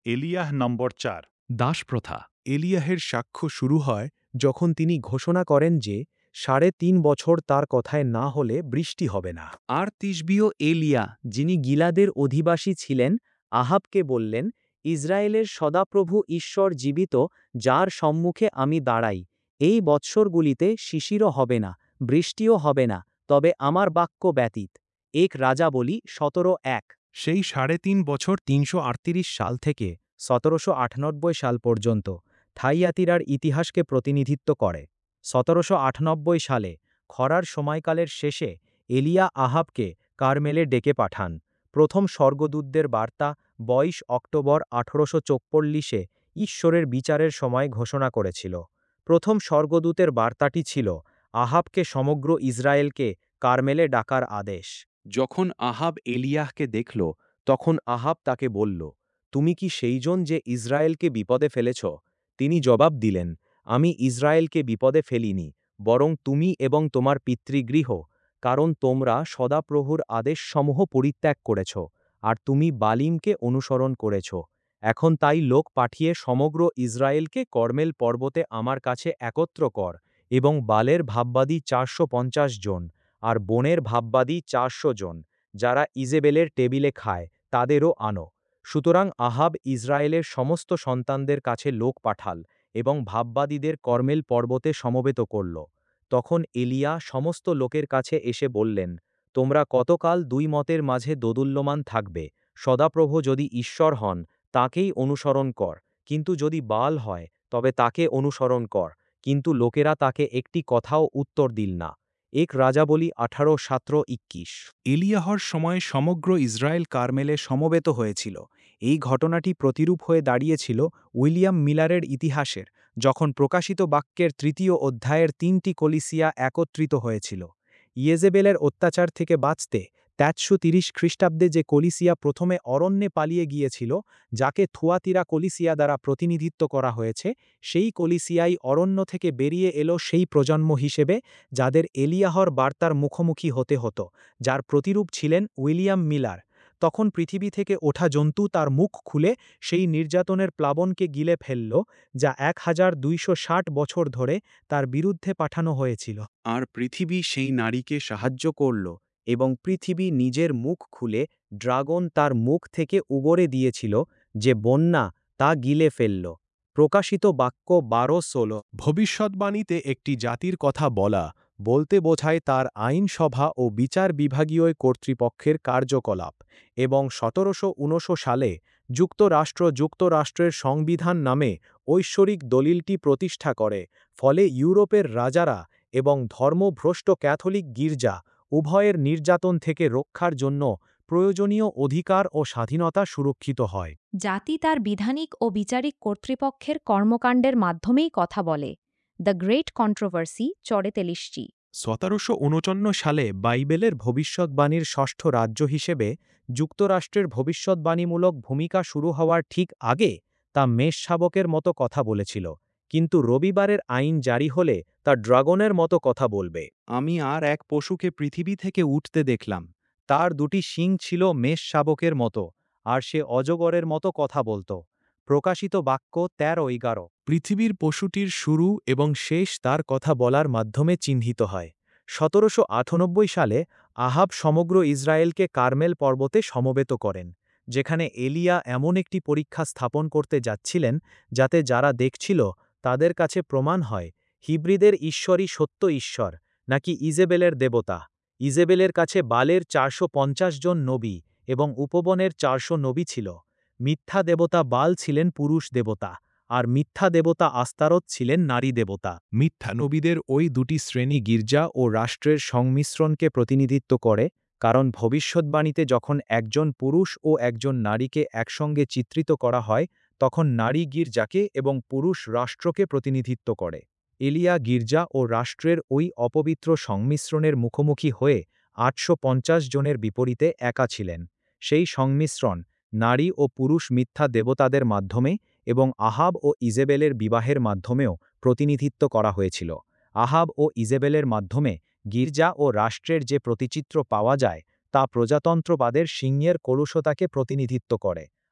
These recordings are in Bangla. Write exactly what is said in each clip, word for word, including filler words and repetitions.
এলিয়াহ নম্বর চার। দাসপ্রথা। এলিয়াহের সাক্ষ্য শুরু হয় যখন তিনি ঘোষণা করেন যে সাড়ে তিন বছর তার কথায় না হলে বৃষ্টি হবে না। আর তিশবীয় এলিয়া, যিনি গিলাদের অধিবাসী ছিলেন, আহাবকে বললেন, ইসরায়েলের সদাপ্রভু ঈশ্বর জীবিত, যার সম্মুখে আমি দাঁড়াই, এই বৎসরগুলিতে শিশিরও হবে না, বৃষ্টিও হবে না, তবে আমার বাক্য ব্যতীত। এক রাজাবলী সতেরো এক। সেই সাড়ে তিন বছর তিনশো আটত্রিশ সাল থেকে সতেরোশো আটানব্বই সাল পর্যন্ত থাইয়াতিরার ইতিহাসকে প্রতিনিধিত্ব করে। সতেরোশো আটানব্বই সালে খরার সময়কালের শেষে এলিয়া আহাবকে কারমেলে ডেকে পাঠান। প্রথম স্বর্গদূতদের বার্তা বাইশ অক্টোবর আঠারোশো চৌচল্লিশে ঈশ্বরের বিচারের সময় ঘোষণা করেছিল। প্রথম স্বর্গদূতের বার্তাটি ছিল আহাবকে সমগ্র ইসরায়েলকে কারমেলে ডাকার আদেশ। যখন আহাব এলিয়াহকে দেখল, তখন আহাব তাকে বলল, তুমি কি সেইজন যে ইসরায়েলকে বিপদে ফেলেছ? তিনি জবাব দিলেন, আমি ইসরায়েলকে বিপদে ফেলিনি, বরং তুমি এবং তোমার পিতৃগৃহ, কারণ তোমরা সদাপ্রভুর আদেশসমূহ পরিত্যাগ করেছ, আর তুমি বালিমকে অনুসরণ করেছ। এখন তাই লোক পাঠিয়ে সমগ্র ইসরায়েলকে কর্মেল পর্বতে আমার কাছে একত্র কর, এবং বালের ভাববাদী চারশো পঞ্চাশ জন, আর বনের ভাববাদী চারশো জন, যারা ইজেবেলের টেবিলে খায়, তাদেরও আনো। সুতরাং আহাব ইসরায়েলের সমস্ত সন্তানদের কাছে লোক পাঠাল এবং ভাববাদীদের কর্মেল পর্বতে সমবেত করল। তখন এলিয়া সমস্ত লোকের কাছে এসে বললেন, তোমরা কতকাল দুই মতের মাঝে দোদুল্যমান থাকবে? সদাপ্রভু যদি ঈশ্বর হন, তাকেই অনুসরণ কর, কিন্তু যদি বাল হয়, তবে তাকে অনুসরণ কর। কিন্তু লোকেরা তাকে একটি কথাও উত্তর দিল না। এক রাজাবলী আঠারো সতেরো ইক্কিশ। এলিয়াহর সময় সমগ্র ইসরায়েল কারমেলে সমবেত হয়েছিল। এই ঘটনাটি প্রতিরূপ হয়ে দাঁড়িয়েছিল উইলিয়াম মিলারের ইতিহাসের, যখন প্রকাশিত বাক্যের তৃতীয় অধ্যায়ের তিনটি কলিসিয়া একত্রিত হয়েছিল। ইয়েজেবেলের অত্যাচার থেকে বাঁচতে তেরোশো তিরিশ খ্রিস্টাব্দে যে কলিসিয়া প্রথমে অরণ্যে পালিয়ে গিয়েছিল, যাকে থুয়াতিরা কলিসিয়া দ্বারা প্রতিনিধিত্ব করা হয়েছে, সেই কলিসিয়াই অরণ্য থেকে বেরিয়ে এলো সেই প্রজন্ম হিসেবে যাদের এলিয়াহর বার্তার মুখোমুখি হতে হতো, যার প্রতিরূপ ছিলেন উইলিয়াম মিলার। তখন পৃথিবী থেকে ওঠা জন্তু তার মুখ খুলে সেই নির্যাতনের প্লাবনকে গিলে ফেলল, যা এক হাজার দুইশো ষাট বছর ধরে তার বিরুদ্ধে পাঠানো হয়েছিল। আর পৃথিবী সেই নারীকে সাহায্য করল, এবং পৃথিবী নিজের মুখ খুলে ড্রাগন তার মুখ থেকে উগরে দিয়েছিল, যে বন্যা তা গিলে ফেলল। প্রকাশিত বাক্য বারো ষোলো। ভবিষ্যৎবাণীতে একটি জাতির কথা বলা বলতে বোঝায় তার আইনসভা ও বিচার বিভাগীয় কর্তৃপক্ষের কার্যকলাপ, এবং সতেরোশো ঊনষাট সালে যুক্তরাষ্ট্র যুক্তরাষ্ট্রের সংবিধান নামে ঐশ্বরিক দলিলটি প্রতিষ্ঠা করে, ফলে ইউরোপের রাজারা এবং ধর্মভ্রষ্ট ক্যাথলিক গির্জা উভয়ের নির্যাতন থেকে রক্ষার জন্য প্রয়োজনীয় অধিকার ও স্বাধীনতা সুরক্ষিত হয়। জাতি তার বিধানিক ও বিচারিক কর্তৃপক্ষের কর্মকাণ্ডের মাধ্যমেই কথা বলে। দ্য গ্রেট কন্ট্রোভার্সি, চড়েতেলিশচি। সতেরোশো উনচন্ন সালে বাইবেলের ভবিষ্যৎবাণীর ষষ্ঠ রাজ্য হিসেবে যুক্তরাষ্ট্রের ভবিষ্যৎবাণীমূলক ভূমিকা শুরু হওয়ার ঠিক আগে তা মেষ শাবকের মতো কথা বলেছিল, কিন্তু রবিবারের আইন জারি হলে তা ড্রাগনের মতো কথা বলবে। আমি আর এক পশুকে পৃথিবী থেকে উঠতে দেখলাম, তার দুটি শিং ছিল মেষ শাবকের মতো, আর সে অজগরের মতো কথা বলত। প্রকাশিত বাক্য তেরো এগারো। পৃথিবীর পশুটির শুরু এবং শেষ তার কথা বলার মাধ্যমে চিহ্নিত হয়। সতেরোশো আটানব্বই সালে আহাব সমগ্র ইসরায়েলকে কারমেল পর্বতে সমবেত করেন, যেখানে এলিয়া এমন একটি পরীক্ষা স্থাপন করতে যাচ্ছিলেন, যাতে যারা দেখছিল তাদের কাছে প্রমাণ হয় হিব্রিদের ঈশ্বরই সত্য ঈশ্বর, নাকি ইজেবেলের দেবতা। ইজেবেলের কাছে বালের চারশো পঞ্চাশ জন নবী এবং উপবনের চারশো নবী ছিল। মিথ্যা দেবতা বাল ছিলেন পুরুষ দেবতা, আর মিথ্যা দেবতা আস্তারত ছিলেন নারী দেবতা। মিথ্যা নবীদের ওই দুটি শ্রেণী গির্জা ও রাষ্ট্রের সংমিশ্রণকে প্রতিনিধিত্ব করে, কারণ ভবিষ্যৎবাণীতে যখন একজন পুরুষ ও একজন নারীকে একসঙ্গে চিত্রিত করা হয়, তখন নারী গির্জাকে এবং পুরুষ রাষ্ট্রকে প্রতিনিধিত্ব করে। এলিয়া গির্জা ও রাষ্ট্রের ওই অপবিত্র সংমিশ্রণের মুখোমুখি হয়ে আটশো পঞ্চাশ জনের বিপরীতে একা ছিলেন। সেই সংমিশ্রণ নারী ও পুরুষ মিথ্যা দেবতাদের মাধ্যমে এবং আহাব ও ইজেবেলের বিবাহের মাধ্যমেও প্রতিনিধিত্ব করা হয়েছিল। আহাব ও ইজেবেলের মাধ্যমে গির্জা ও রাষ্ট্রের যে প্রতিচিত্র পাওয়া যায়, তা প্রজাতন্ত্রবাদের সিংহের কলুষতাকে প্রতিনিধিত্ব করে।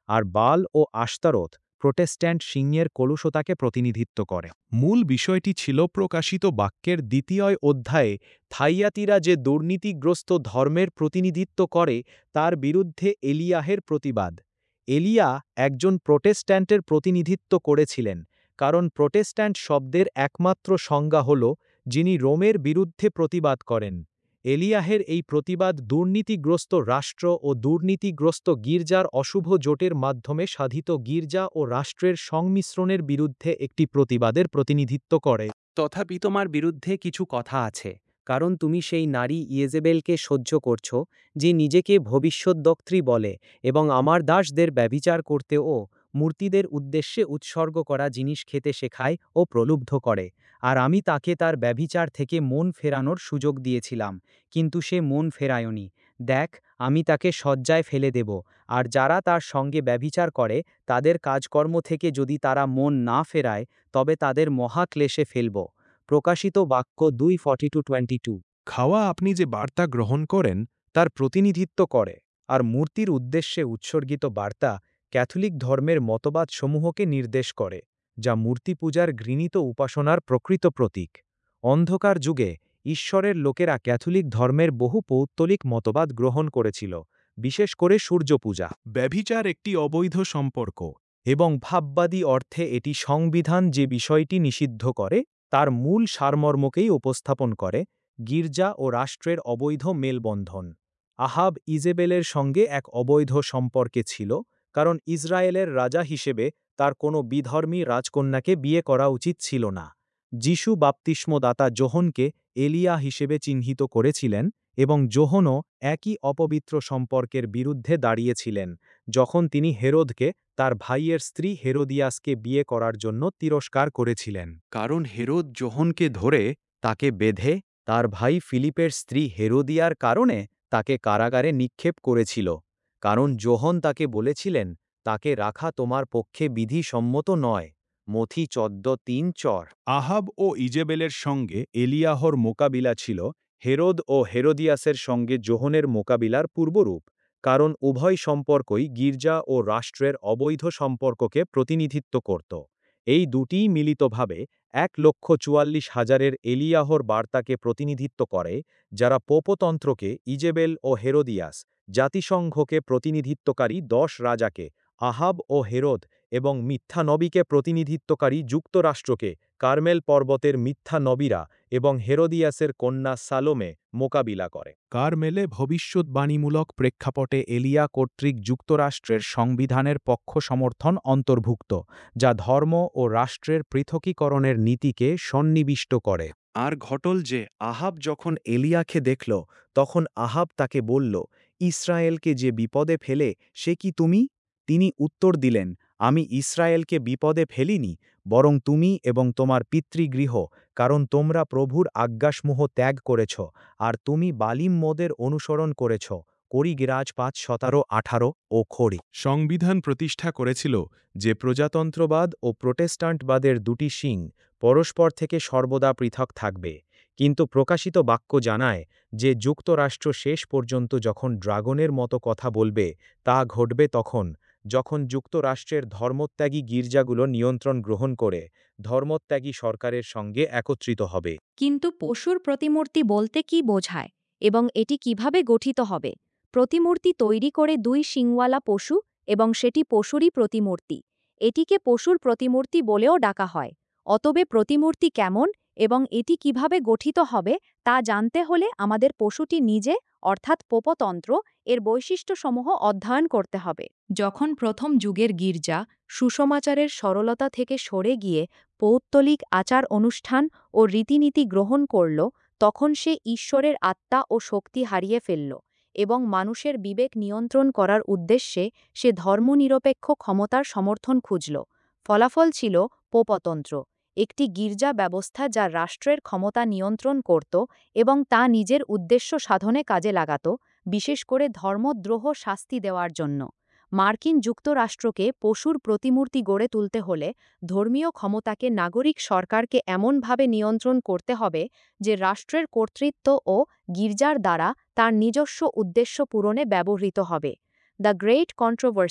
আর বাল ও আশতারোত প্রোটেস্ট্যান্ট সিংহের কলুষতাকে প্রতিনিধিত্ব করে। মূল বিষয়টি ছিল প্রকাশিত বাক্যের দ্বিতীয় অধ্যায়ে থাইয়াতিরা যে দুর্নীতিগ্রস্ত ধর্মের প্রতিনিধিত্ব করে তার বিরুদ্ধে এলিয়াহের প্রতিবাদ। এলিয়া একজন প্রোটেস্ট্যান্টের প্রতিনিধিত্ব করেছিলেন, কারণ প্রোটেস্ট্যান্ট শব্দের একমাত্র সংজ্ঞা হল যিনি রোমের বিরুদ্ধে প্রতিবাদ করেন। এলিয়াহের এই প্রতিবাদ দুর্নীতিগ্রস্ত রাষ্ট্র ও দুর্নীতিগ্রস্ত গির্জার অশুভ জোটের মাধ্যমে সাধিত গির্জা ও রাষ্ট্রের সংমিশ্রণের বিরুদ্ধে একটি প্রতিবাদের প্রতিনিধিত্ব করে। তথাপি তোমার বিরুদ্ধে কিছু কথা আছে, কারণ তুমি সেই নারী ইয়েজেবেলকে সহ্য করছ, যে নিজেকে ভবিষ্যদ্বক্ত্রী বলে এবং আমার দাসদের ব্যভিচার করতে ও মূর্তিদের উদ্দেশ্যে উৎসর্গ করা জিনিস খেতে শেখায় ও প্রলুব্ধ করে। আর আমি তাকে তার ব্যভিচার থেকে মন ফেরানোর সুযোগ দিয়েছিলাম, কিন্তু সে মন ফেরায়নি। দেখ, আমি তাকে শয্যায় ফেলে দেব, আর যারা তার সঙ্গে ব্যভিচার করে তাদের কাজকর্ম থেকে যদি তারা মন না ফেরায়, তবে তাদের মহাক্লেশে ফেলব। প্রকাশিত বাক্য দুই ফর্টি টু টোয়েন্টি টু। খাওয়া আপনি যে বার্তা গ্রহণ করেন তার প্রতিনিধিত্ব করে, আর মূর্তির উদ্দেশ্যে উৎসর্গিত বার্তা ক্যাথলিক ধর্মের মতবাদসমূহকে নির্দেশ করে, যা মূর্তি পূজার ঘৃণিত উপাসনার প্রকৃত প্রতীক। অন্ধকার যুগে ঈশ্বরের লোকেরা ক্যাথলিক ধর্মের বহু পৌত্তলিক মতবাদ গ্রহণ করেছিল, বিশেষ করে সূর্য পূজা। ব্যভিচার একটি অবৈধ সম্পর্ক, এবং ভাববাদী অর্থে এটি সংবিধান যে বিষয়টি নিষিদ্ধ করে তার মূল সারমর্মকেই উপস্থাপন করে, গির্জা ও রাষ্ট্রের অবৈধ মেলবন্ধন। আহাব ইজেবেলের সঙ্গে এক অবৈধ সম্পর্কে ছিল, কারণ ইসরায়েলের রাজা হিসেবে তার কোনো বিধর্মী রাজকন্যাকে বিয়ে করা উচিত ছিল না। যিশু বাপ্তিস্মদাতা যোহনকে এলিয়া হিসেবে চিহ্নিত করেছিলেন, এবং যোহনও একই অপবিত্র সম্পর্কের বিরুদ্ধে দাঁড়িয়েছিলেন যখন তিনি হেরোদকে তার ভাইয়ের স্ত্রী হেরোদিয়াসকে বিয়ে করার জন্য তিরস্কার করেছিলেন। কারণ হেরোদ যোহনকে ধরে তাকে বেঁধে তার ভাই ফিলিপের স্ত্রী হেরোদিয়ার কারণে তাকে কারাগারে নিক্ষেপ করেছিল, কারণ যোহন তাকে বলেছিলেন, তাকে রাখা তোমার পক্ষে বিধিসম্মত নয়। মথি চোদ্দ তিন চর। আহাব ও ইজেবেলের সঙ্গে এলিয়াহর মোকাবিলা ছিল হেরোদ ও হেরোদিয়াসের সঙ্গে যোহনের মোকাবিলার পূর্বরূপ, কারণ উভয় সম্পর্কই গির্জা ও রাষ্ট্রের অবৈধ সম্পর্ককে প্রতিনিধিত্ব করত। এই দুটিই মিলিতভাবে এক লক্ষ চুয়াল্লিশ হাজারের এলিয়াহর বার্তাকে প্রতিনিধিত্ব করে, যারা পোপতন্ত্রকে ইজেবেল ও হেরোদিয়াস, জাতিসংঘকে প্রতিনিধিত্বকারী দশ রাজাকে আহাব ও হেরোদ, এবং মিথ্যা নবীকে প্রতিনিধিত্বকারী যুক্তরাষ্ট্রকে কার্মেল পর্বতের মিথ্যা নবীরা এবং হেরোদিয়াসের কন্যা সালোমে মোকাবিলা করে। কার্মেলে ভবিষ্যদ্বাণীমূলক প্রেক্ষাপটে এলিয়া কর্তৃক যুক্তরাষ্ট্রের সংবিধানের পক্ষ সমর্থন অন্তর্ভুক্ত, যা ধর্ম ও রাষ্ট্রের পৃথকীকরণের নীতিকে সন্নিবিষ্ট করে। আর ঘটল যে আহাব যখন এলিয়াকে দেখল, তখন আহাব তাকে বলল, ইসরায়েলকে যে বিপদে ফেলে সে কি তুমি? তিনি উত্তর দিলেন, আমি ইসরায়েলকে বিপদে ফেলিনি, বরং তুমি এবং তোমার পিতৃগৃহ, কারণ তোমরা প্রভুর আজ্ঞাসমূহ ত্যাগ করেছ, আর তুমি বালিম মোদের অনুসরণ করেছ। করিগিরাজ পাঁচ সতেরো আঠারো ও খড়ি। সংবিধান প্রতিষ্ঠা করেছিল যে প্রজাতন্ত্রবাদ ও প্রোটেস্ট্যান্টবাদের দুটি শিং পরস্পর থেকে সর্বদা পৃথক থাকবে, কিন্তু প্রকাশিত বাক্য জানায় যে যুক্তরাষ্ট্র শেষ পর্যন্ত যখন ড্রাগনের মতো কথা বলবে, তা ঘটবে তখন যখন যুক্তরাষ্ট্রের ধর্মত্যাগী গির্জাগুলো নিয়ন্ত্রণ গ্রহণ করে ধর্মত্যাগী সরকারের সঙ্গে একত্রিত হবে। কিন্তু পশুর প্রতিমূর্তি বলতে কি বোঝায় এবং এটি কিভাবে গঠিত হবে? প্রতিমূর্তি তৈরি করে দুই শিংওয়ালা পশু এবং সেটি পশুরই প্রতিমূর্তি। এটিকে পশুর প্রতিমূর্তি বলেও ডাকা হয়। অতবে প্রতিমূর্তি কেমন এবং এটি কিভাবে গঠিত হবে তা জানতে হলে আমাদের পশুটি নিজে, অর্থাৎ পোপতন্ত্র, এর বৈশিষ্ট্যসমূহ অধ্যয়ন করতে হবে। যখন প্রথম যুগের গির্জা সুসমাচারের সরলতা থেকে সরে গিয়ে পৌত্তলিক আচার অনুষ্ঠান ও রীতিনীতি গ্রহণ করল, তখন সে ঈশ্বরের আত্মা ও শক্তি হারিয়ে ফেলল এবং মানুষের বিবেক নিয়ন্ত্রণ করার উদ্দেশ্যে সে ধর্মনিরপেক্ষ ক্ষমতার সমর্থন খুঁজল। ফলাফল ছিল পোপতন্ত্র, একটি গির্জা ব্যবস্থা যা রাষ্ট্রের ক্ষমতা নিয়ন্ত্রণ করত এবং তা নিজের উদ্দেশ্য সাধনে কাজে লাগাত, বিশেষ করে ধর্মদ্রোহ শাস্তি দেওয়ার জন্য। মার্কিন যুক্তরাষ্ট্রকে পশুর প্রতিমূর্তি গড়ে তুলতে হলে ধর্মীয় ক্ষমতাকে নাগরিক সরকারকে এমনভাবে নিয়ন্ত্রণ করতে হবে যে রাষ্ট্রের কর্তৃত্ব ও গির্জার দ্বারা তার নিজস্ব উদ্দেশ্য পূরণে ব্যবহৃত হবে। The great controversy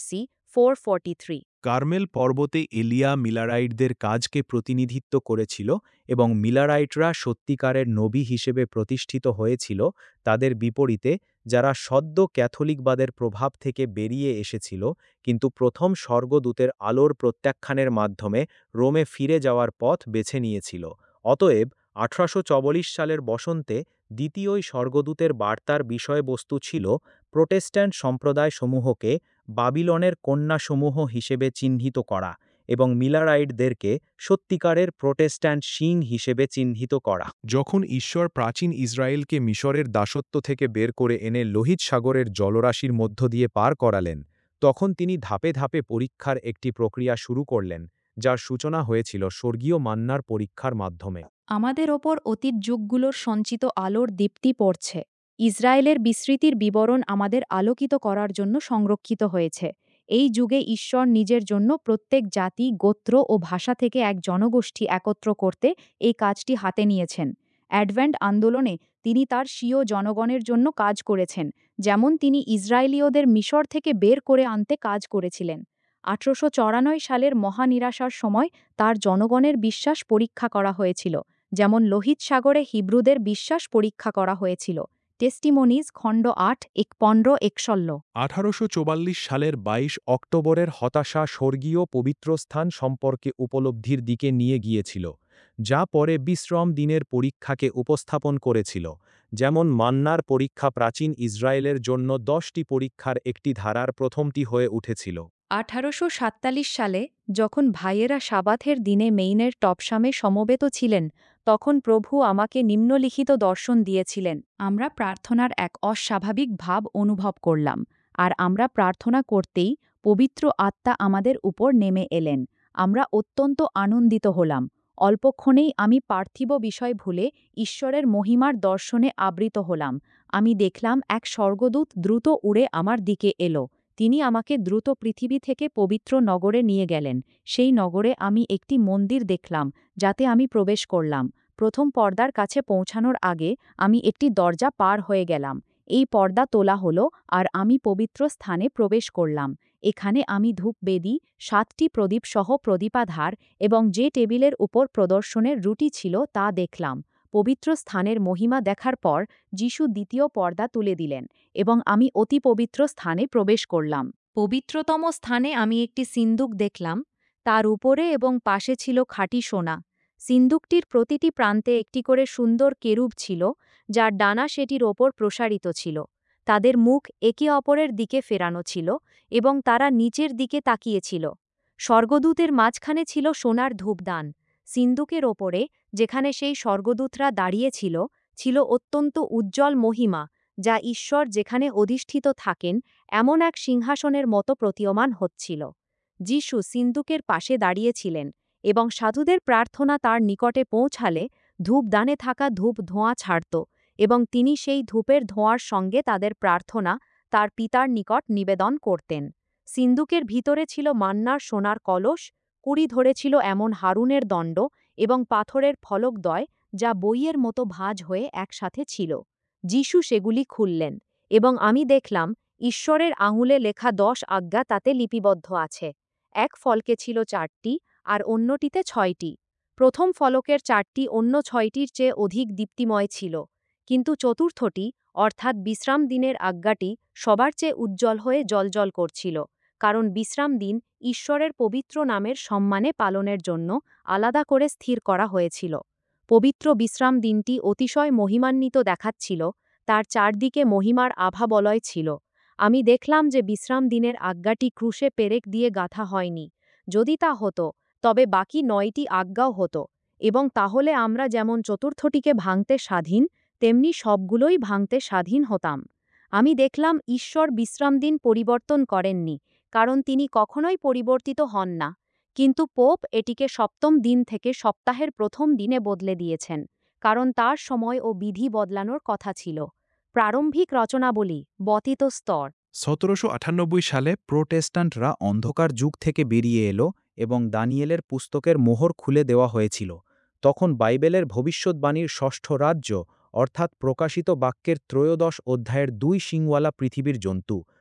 four forty three. Carmel পর্বতে এলিয়া মিলারাইটদের কাজকে প্রতিনিধিত্ব করেছিল এবং মিলারাইটরা সত্যিকারের নবী হিসেবে প্রতিষ্ঠিত হয়েছিল তাদের বিপরীতে, যারা সদ্য ক্যাথলিকবাদের প্রভাব থেকে বেরিয়ে এসেছিল কিন্তু প্রথম স্বর্গদূতের আলোর প্রত্যাখ্যানের মাধ্যমে রোমে ফিরে যাওয়ার পথ বেছে নিয়েছিল। অতএব আঠারোশো চব্বিশ সালের বসন্তে দ্বিতীয় স্বর্গদূতের বার্তার বিষয়বস্তু ছিল প্রোটেস্ট্যান্ট সম্প্রদায়সমূহকে বাবিলনের কন্যাসমূহ হিসেবে চিহ্নিত করা এবং মিলারাইটদেরকে সত্যিকারের প্রোটেস্ট্যান্ট শিং হিসেবে চিহ্নিত করা। যখন ঈশ্বর প্রাচীন ইসরায়েলকে মিশরের দাসত্ব থেকে বের করে এনে লোহিত সাগরের জলরাশির মধ্য দিয়ে পার করালেন, তখন তিনি ধাপে ধাপে পরীক্ষার একটি প্রক্রিয়া শুরু করলেন, যার সূচনা হয়েছিল স্বর্গীয় মান্নার পরীক্ষার মাধ্যমে। আমাদের ওপর অতীত যুগগুলোর সঞ্চিত আলোর দীপ্তি পড়ছে। ইসরায়েলের বিস্মৃতির বিবরণ আমাদের আলোকিত করার জন্য সংরক্ষিত হয়েছে। এই যুগে ঈশ্বর নিজের জন্য প্রত্যেক জাতি, গোত্র ও ভাষা থেকে এক জনগোষ্ঠী একত্র করতে এই কাজটি হাতে নিয়েছেন। অ্যাডভেন্ট আন্দোলনে তিনি তার স্বীয় জনগণের জন্য কাজ করেছেন, যেমন তিনি ইসরায়েলীয়দের মিশর থেকে বের করে আনতে কাজ করেছিলেন। আঠারোশো চৌরানব্বই সালের মহানিরাশার সময় তার জনগণের বিশ্বাস পরীক্ষা করা হয়েছিল, যেমন লোহিত সাগরে হিব্রুদের বিশ্বাস পরীক্ষা করা হয়েছিল। টেস্টিমোনিজ খণ্ড আট এক পনেরো একষল্ল। আঠারোশো চুয়াল্লিশ সালের বাইশ অক্টোবরের হতাশা স্বর্গীয় পবিত্রস্থান সম্পর্কে উপলব্ধির দিকে নিয়ে গিয়েছিল, যা পরে বিশ্রাম দিনের পরীক্ষাকে উপস্থাপন করেছিল। যেমন মান্নার পরীক্ষা প্রাচীন ইসরায়েলের জন্য দশটি পরীক্ষার একটি ধারার প্রথমটি হয়ে উঠেছিল। আঠারোশো সাতচল্লিশ সালে যখন ভাইয়েরা সাবাথের দিনে মেইনের টপসামে সমবেত ছিলেন, তখন প্রভু আমাকে নিম্নলিখিত দর্শন দিয়েছিলেন। আমরা প্রার্থনার এক অস্বাভাবিক ভাব অনুভব করলাম, আর আমরা প্রার্থনা করতেই পবিত্র আত্মা আমাদের উপর নেমে এলেন। আমরা অত্যন্ত আনন্দিত হলাম। অল্পক্ষণেই আমি পার্থিব বিষয় ভুলে ঈশ্বরের মহিমার দর্শনে আবৃত হলাম। আমি দেখলাম এক স্বর্গদূত দ্রুত উড়ে আমার দিকে এলো। তিনি আমাকে দ্রুত পৃথিবী থেকে পবিত্র নগরে নিয়ে গেলেন। সেই নগরে আমি একটি মন্দির দেখলাম, যাতে আমি প্রবেশ করলাম। প্রথম পর্দার কাছে পৌঁছানোর আগে আমি একটি দরজা পার হয়ে গেলাম। এই পর্দা তোলা হলো, আর আমি পবিত্র স্থানে প্রবেশ করলাম। এখানে আমি ধূপবেদী, সাতটি প্রদীপসহ প্রদীপাধার এবং যে টেবিলের উপর প্রদর্শনের রুটি ছিল তা দেখলাম। পবিত্র স্থানের মহিমা দেখার পর যিশু দ্বিতীয় পর্দা তুলে দিলেন এবং আমি অতি পবিত্র স্থানে প্রবেশ করলাম। পবিত্রতম স্থানে আমি একটি সিন্দুক দেখলাম। তার উপরে এবং পাশে ছিল খাঁটি সোনা। সিন্দুকটির প্রতিটি প্রান্তে একটি করে সুন্দর কেরুব ছিল, যার ডানা সেটির ওপর প্রসারিত ছিল। তাদের মুখ একে অপরের দিকে ফেরানো ছিল এবং তারা নিচের দিকে তাকিয়েছিল। স্বর্গদূতের মাঝখানে ছিল সোনার ধূপদান। সিন্দুকের ওপরে, যেখানে সেই স্বর্গদূতরা দাঁড়িয়েছিল, ছিল অত্যন্ত উজ্জ্বল মহিমা, যা ঈশ্বর যেখানে অধিষ্ঠিত থাকেন এমন এক সিংহাসনের মতো প্রতীয়মান হচ্ছিল। যিশু সিন্দুকের পাশে দাঁড়িয়েছিলেন এবং সাধুদের প্রার্থনা তার নিকটে পৌঁছালে ধূপদানে থাকা ধূপ ধোঁয়া ছাড়ত এবং তিনি সেই ধূপের ধোঁয়ার সঙ্গে তাদের প্রার্থনা তার পিতার নিকট নিবেদন করতেন। সিন্দুকের ভিতরে ছিল মান্নার সোনার কলস, কুড়ি ধরেছিল এমন হারুনের দণ্ড এবং পাথরের ফলকদ্বয়, যা বইয়ের মতো ভাঁজ হয়ে একসাথে ছিল। যিশু সেগুলি খুললেন এবং আমি দেখলাম ঈশ্বরের আঙুলে লেখা দশ আজ্ঞা তাতে লিপিবদ্ধ আছে। এক ফলকে ছিল চারটি আর অন্যটিতে ছয়টি। প্রথম ফলকের চারটি অন্য ছয়টির চেয়ে অধিক দীপ্তিময় ছিল, কিন্তু চতুর্থটি, অর্থাৎ বিশ্রাম দিনের আজ্ঞাটি, সবার চেয়ে উজ্জ্বল হয়ে জ্বলজ্বল করছিল, কারণ বিশ্রাম দিন ঈশ্বরের পবিত্র নামের সম্মানে পালনের জন্য আলাদা করে স্থির করা হয়েছিল। পবিত্র বিশ্রাম দিনটি অতিশয় মহিমান্বিত দেখাচ্ছিল, তার চারদিকে মহিমার আভা বলয় ছিল। আমি দেখলাম যে বিশ্রাম দিনের আজ্ঞাটি ক্রুশে পেরেক দিয়ে গাঁথা হয়নি। যদি তা হতো, তবে বাকি নয়টি আজ্ঞাও হতো, এবং তাহলে আমরা যেমন চতুর্থটিকে ভাঙতে স্বাধীন, তেমনি সবগুলোই ভাঙতে স্বাধীন হতাম। আমি দেখলাম ঈশ্বর বিশ্রামদিন পরিবর্তন করেননি, কারণ তিনি কখনোই পরিবর্তিত হন না। কিন্তু পোপ এটিকে সপ্তম দিন থেকে সপ্তাহের প্রথম দিনে বদলে দিয়েছেন, কারণ তার সময় ও বিধি বদলানোর কথা ছিল। প্রারম্ভিক রচনাবলী, বর্ধিত স্তর। সতেরোশো আটানব্বই সালে প্রোটেস্ট্যান্টরা অন্ধকার যুগ থেকে বেরিয়ে এলো এবং দানিয়েলের পুস্তকের মোহর খুলে দেওয়া হয়েছিল। তখন বাইবেলের ভবিষ্যদ্বাণীর ষষ্ঠ রাজ্য, অর্থাৎ প্রকাশিত বাক্যের ত্রয়োদশ অধ্যায়ের দুই শিংওয়ালা পৃথিবীর জন্তু,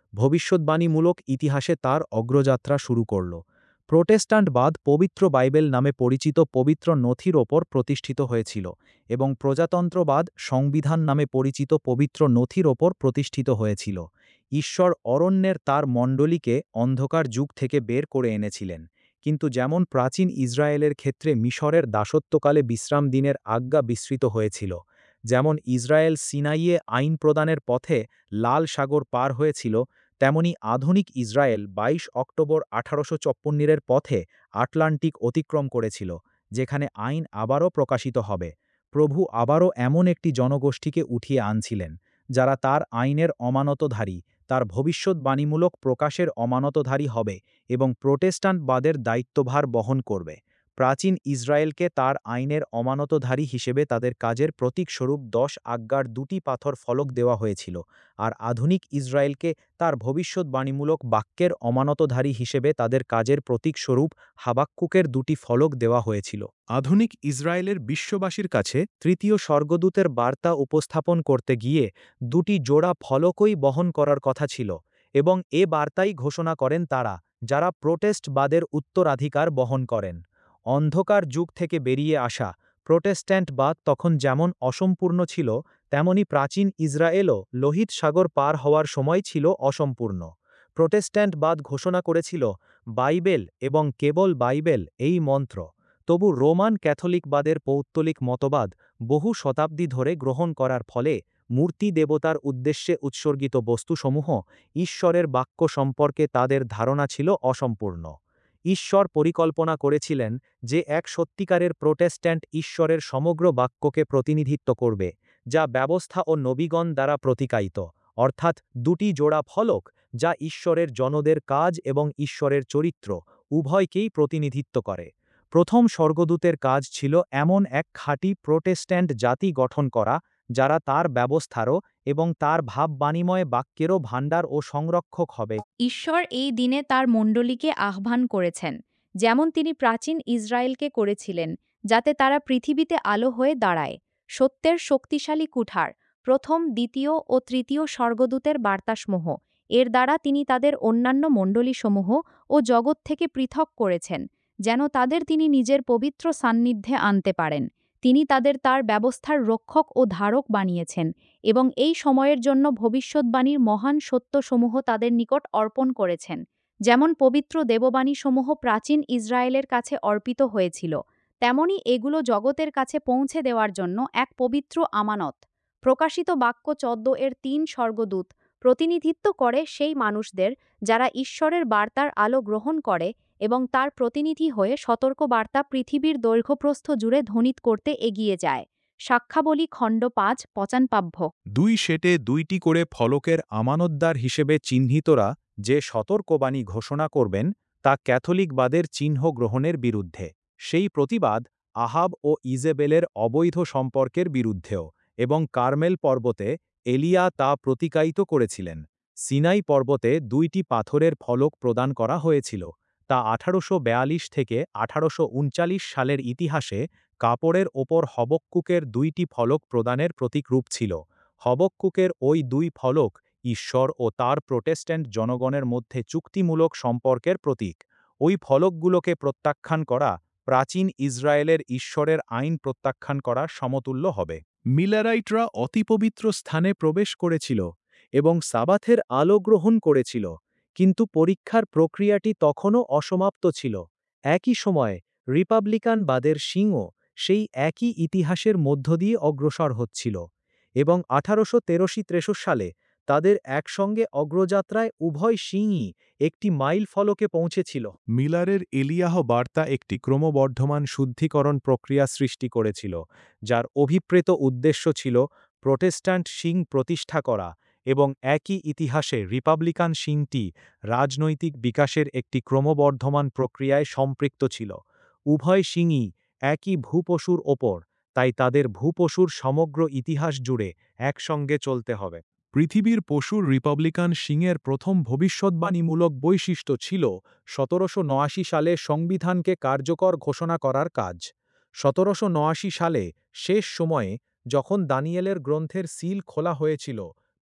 ভবিষ্যদ্বাণীমূলক ইতিহাসে তার অগ্রযাত্রা শুরু করল। প্রোটেস্ট্যান্টবাদ পবিত্র বাইবেল নামে পরিচিত পবিত্র নথির ওপর প্রতিষ্ঠিত হয়েছিল এবং প্রজাতন্ত্রবাদ সংবিধান নামে পরিচিত পবিত্র নথির ওপর প্রতিষ্ঠিত হয়েছিল। ঈশ্বর অরণ্যের তার মণ্ডলীকে অন্ধকার যুগ থেকে বের করে এনেছিলেন, কিন্তু যেমন প্রাচীন ইসরায়েলের ক্ষেত্রে মিশরের দাসত্বকালে বিশ্রাম দিনের আজ্ঞা বিস্তৃত হয়েছিল, যেমন ইসরায়েল সিনাইয়ে আইন প্রদানের পথে লাল সাগর পার হয়েছিল, তেমনি আধুনিক ইসরায়েল বাইশ অক্টোবর আঠারোশো চপ্পন্নের পথে আটলান্টিক অতিক্রম করেছিল, যেখানে আইন আবারও প্রকাশিত হবে। প্রভু আবারও এমন একটি জনগোষ্ঠীকে উঠিয়ে আনছিলেন, যারা তার আইনের অমানতধারী, তার ভবিষ্যদ্বাণীমূলক প্রকাশের অমানতধারী হবে এবং প্রোটেস্ট্যান্টবাদের দায়িত্বভার বহন করবে। প্রাচীন ইসরায়েলকে তার আইনের অমানতধারী হিসেবে তাদের কাজের প্রতীকস্বরূপ দশ আজ্ঞার দুটি পাথর ফলক দেওয়া হয়েছিল, আর আধুনিক ইসরায়েলকে তার ভবিষ্যদ্বাণীমূলক বাক্যের অমানতধারী হিসেবে তাদের কাজের প্রতীকস্বরূপ হাবাক্কুকের দুটি ফলক দেওয়া হয়েছিল। আধুনিক ইসরায়েলের বিশ্ববাসীর কাছে তৃতীয় স্বর্গদূতের বার্তা উপস্থাপন করতে গিয়ে দুটি জোড়া ফলকই বহন করার কথা ছিল, এবং এ বার্তাই ঘোষণা করেন তারা, যারা প্রোটেস্টবাদের উত্তরাধিকার বহন করেন। অন্ধকার যুগ থেকে বেরিয়ে আসা প্রোটেস্ট্যান্টবাদ তখন যেমন অসম্পূর্ণ ছিল, তেমনি প্রাচীন ইসরায়েলও লোহিত সাগর পার হওয়ার সময় ছিল অসম্পূর্ণ। প্রোটেস্ট্যান্টবাদ ঘোষণা করেছিল বাইবেল এবং কেবল বাইবেল এই মন্ত্র। তবু রোমান ক্যাথলিকবাদের পৌত্তলিক মতবাদ বহু শতাব্দী ধরে গ্রহণ করার ফলে মূর্তি দেবতার উদ্দেশ্যে উৎসর্গিত বস্তুসমূহ ঈশ্বরের বাক্য সম্পর্কে তাদের ধারণা ছিল অসম্পূর্ণ। ঈশ্বর পরিকল্পনা করেছিলেন যে এক সত্যিকারের প্রোটেস্ট্যান্ট ঈশ্বরের সমগ্র বাক্যকে প্রতিনিধিত্ব করবে, যা ব্যবস্থা ও নবীগণ দ্বারা প্রতিকায়িত, অর্থাৎ দুটি জোড়া ফলক, যা ঈশ্বরের জনদের কাজ এবং ঈশ্বরের চরিত্র উভয়কেই প্রতিনিধিত্ব করে। প্রথম স্বর্গদূতের কাজ ছিল এমন এক খাঁটি প্রোটেস্ট্যান্ট জাতি গঠন করা, যারা তার ব্যবস্থারও এবং তার ভাববাণীময় বাক্যেরও ভাণ্ডার ও সংরক্ষক হবে। ঈশ্বর এই দিনে তার মণ্ডলীকে আহ্বান করেছেন, যেমন তিনি প্রাচীন ইসরায়েলকে করেছিলেন, যাতে তারা পৃথিবীতে আলো হয়ে দাঁড়ায়। সত্যের শক্তিশালী কুঠার, প্রথম, দ্বিতীয় ও তৃতীয় স্বর্গদূতের বার্তাসমূহ, এর দ্বারা তিনি তাদের অন্যান্য মণ্ডলীসমূহ ও জগৎ থেকে পৃথক করেছেন, যেন তাদের তিনি নিজের পবিত্র সান্নিধ্যে আনতে পারেন। তিনি তাদের তার ব্যবস্থার রক্ষক ও ধারক বানিয়েছেন এবং এই সময়ের জন্য ভবিষ্যদ্বাণীর মহান সত্যসমূহ তাদের নিকট অর্পণ করেছেন, যেমন পবিত্র দেববাণীসমূহ প্রাচীন ইসরায়েলের কাছে অর্পিত হয়েছিল, তেমনি এগুলো জগতের কাছে পৌঁছে দেওয়ার জন্য এক পবিত্র আমানত। প্রকাশিত বাক্য চোদ্দ এর তিন স্বর্গদূত প্রতিনিধিত্ব করে সেই মানুষদের, যারা ঈশ্বরের বার্তার আলো গ্রহণ করে এবং তার প্রতিনিধি হয়ে সতর্ক বার্তা পৃথিবীর দৈর্ঘ্যপ্রস্থ জুড়ে ধ্বনিত করতে এগিয়ে যায়। সাক্ষ্যাবলী খণ্ড পাঁচ পঁচানব্বই। দুই সেটে দুইটি করে ফলকের আমানতদার হিসেবে চিহ্নিতরা যে সতর্কবাণী ঘোষণা করবেন, তা ক্যাথলিকবাদের চিহ্ন গ্রহণের বিরুদ্ধে। সেই প্রতিবাদ আহাব ও ইজেবেলের অবৈধ সম্পর্কের বিরুদ্ধেও, এবং কার্মেল পর্বতে এলিয়া তা প্রতিকায়িত করেছিলেন। সিনাই পর্বতে দুইটি পাথরের ফলক প্রদান করা হয়েছিল, তা আঠারোশো বেয়াল্লিশ থেকে আঠারোশো উনচাল্লিশ সালের ইতিহাসে কাপড়ের ওপর হবক্কুকের দুইটি ফলক প্রদানের প্রতীকরূপ ছিল। হবক্কুকের ওই দুই ফলক ঈশ্বর ও তার প্রোটেস্ট্যান্ট জনগণের মধ্যে চুক্তিমূলক সম্পর্কের প্রতীক। ওই ফলকগুলোকে প্রত্যাখ্যান করা প্রাচীন ইসরায়েলের ঈশ্বরের আইন প্রত্যাখ্যান করার সমতুল্য হবে। মিলারাইটরা অতিপবিত্র স্থানে প্রবেশ করেছিল এবং সাবাথের আলো গ্রহণ করেছিল, কিন্তু পরীক্ষার প্রক্রিয়াটি তখনও অসমাপ্ত ছিল। একই সময়ে রিপাবলিকানবাদের সিংহ সেই একই ইতিহাসের মধ্য দিয়ে অগ্রসর হচ্ছিল, এবং আঠারোশো তেরোশি ত্রেশো সালে তাদের একসঙ্গে অগ্রযাত্রায় উভয় সিংই একটি মাইল ফলকে পৌঁছেছিল। মিলারের এলিয়াহ বার্তা একটি ক্রমবর্ধমান শুদ্ধিকরণ প্রক্রিয়া সৃষ্টি করেছিল, যার অভিপ্রেত উদ্দেশ্য ছিল প্রোটেস্ট্যান্ট সিং প্রতিষ্ঠা করা, এবং একই ইতিহাসে রিপাবলিকান সিংটি রাজনৈতিক বিকাশের একটি ক্রমবর্ধমান প্রক্রিয়ায় সম্পৃক্ত ছিল। উভয় সিংই একই ভূপশুর ওপর, তাই তাদের ভূপশুর সমগ্র ইতিহাস জুড়ে একসঙ্গে চলতে হবে। পৃথিবীর পশুর রিপাবলিকান সিংয়ের প্রথম ভবিষ্যদ্বাণীমূলক বৈশিষ্ট্য ছিল সতেরোশো নয়াশি সালে সংবিধানকে কার্যকর ঘোষণা করার কাজ। সতেরোশো নয়াশি সালে শেষ সময়ে, যখন দানিয়েলের গ্রন্থের সিল খোলা হয়েছিল,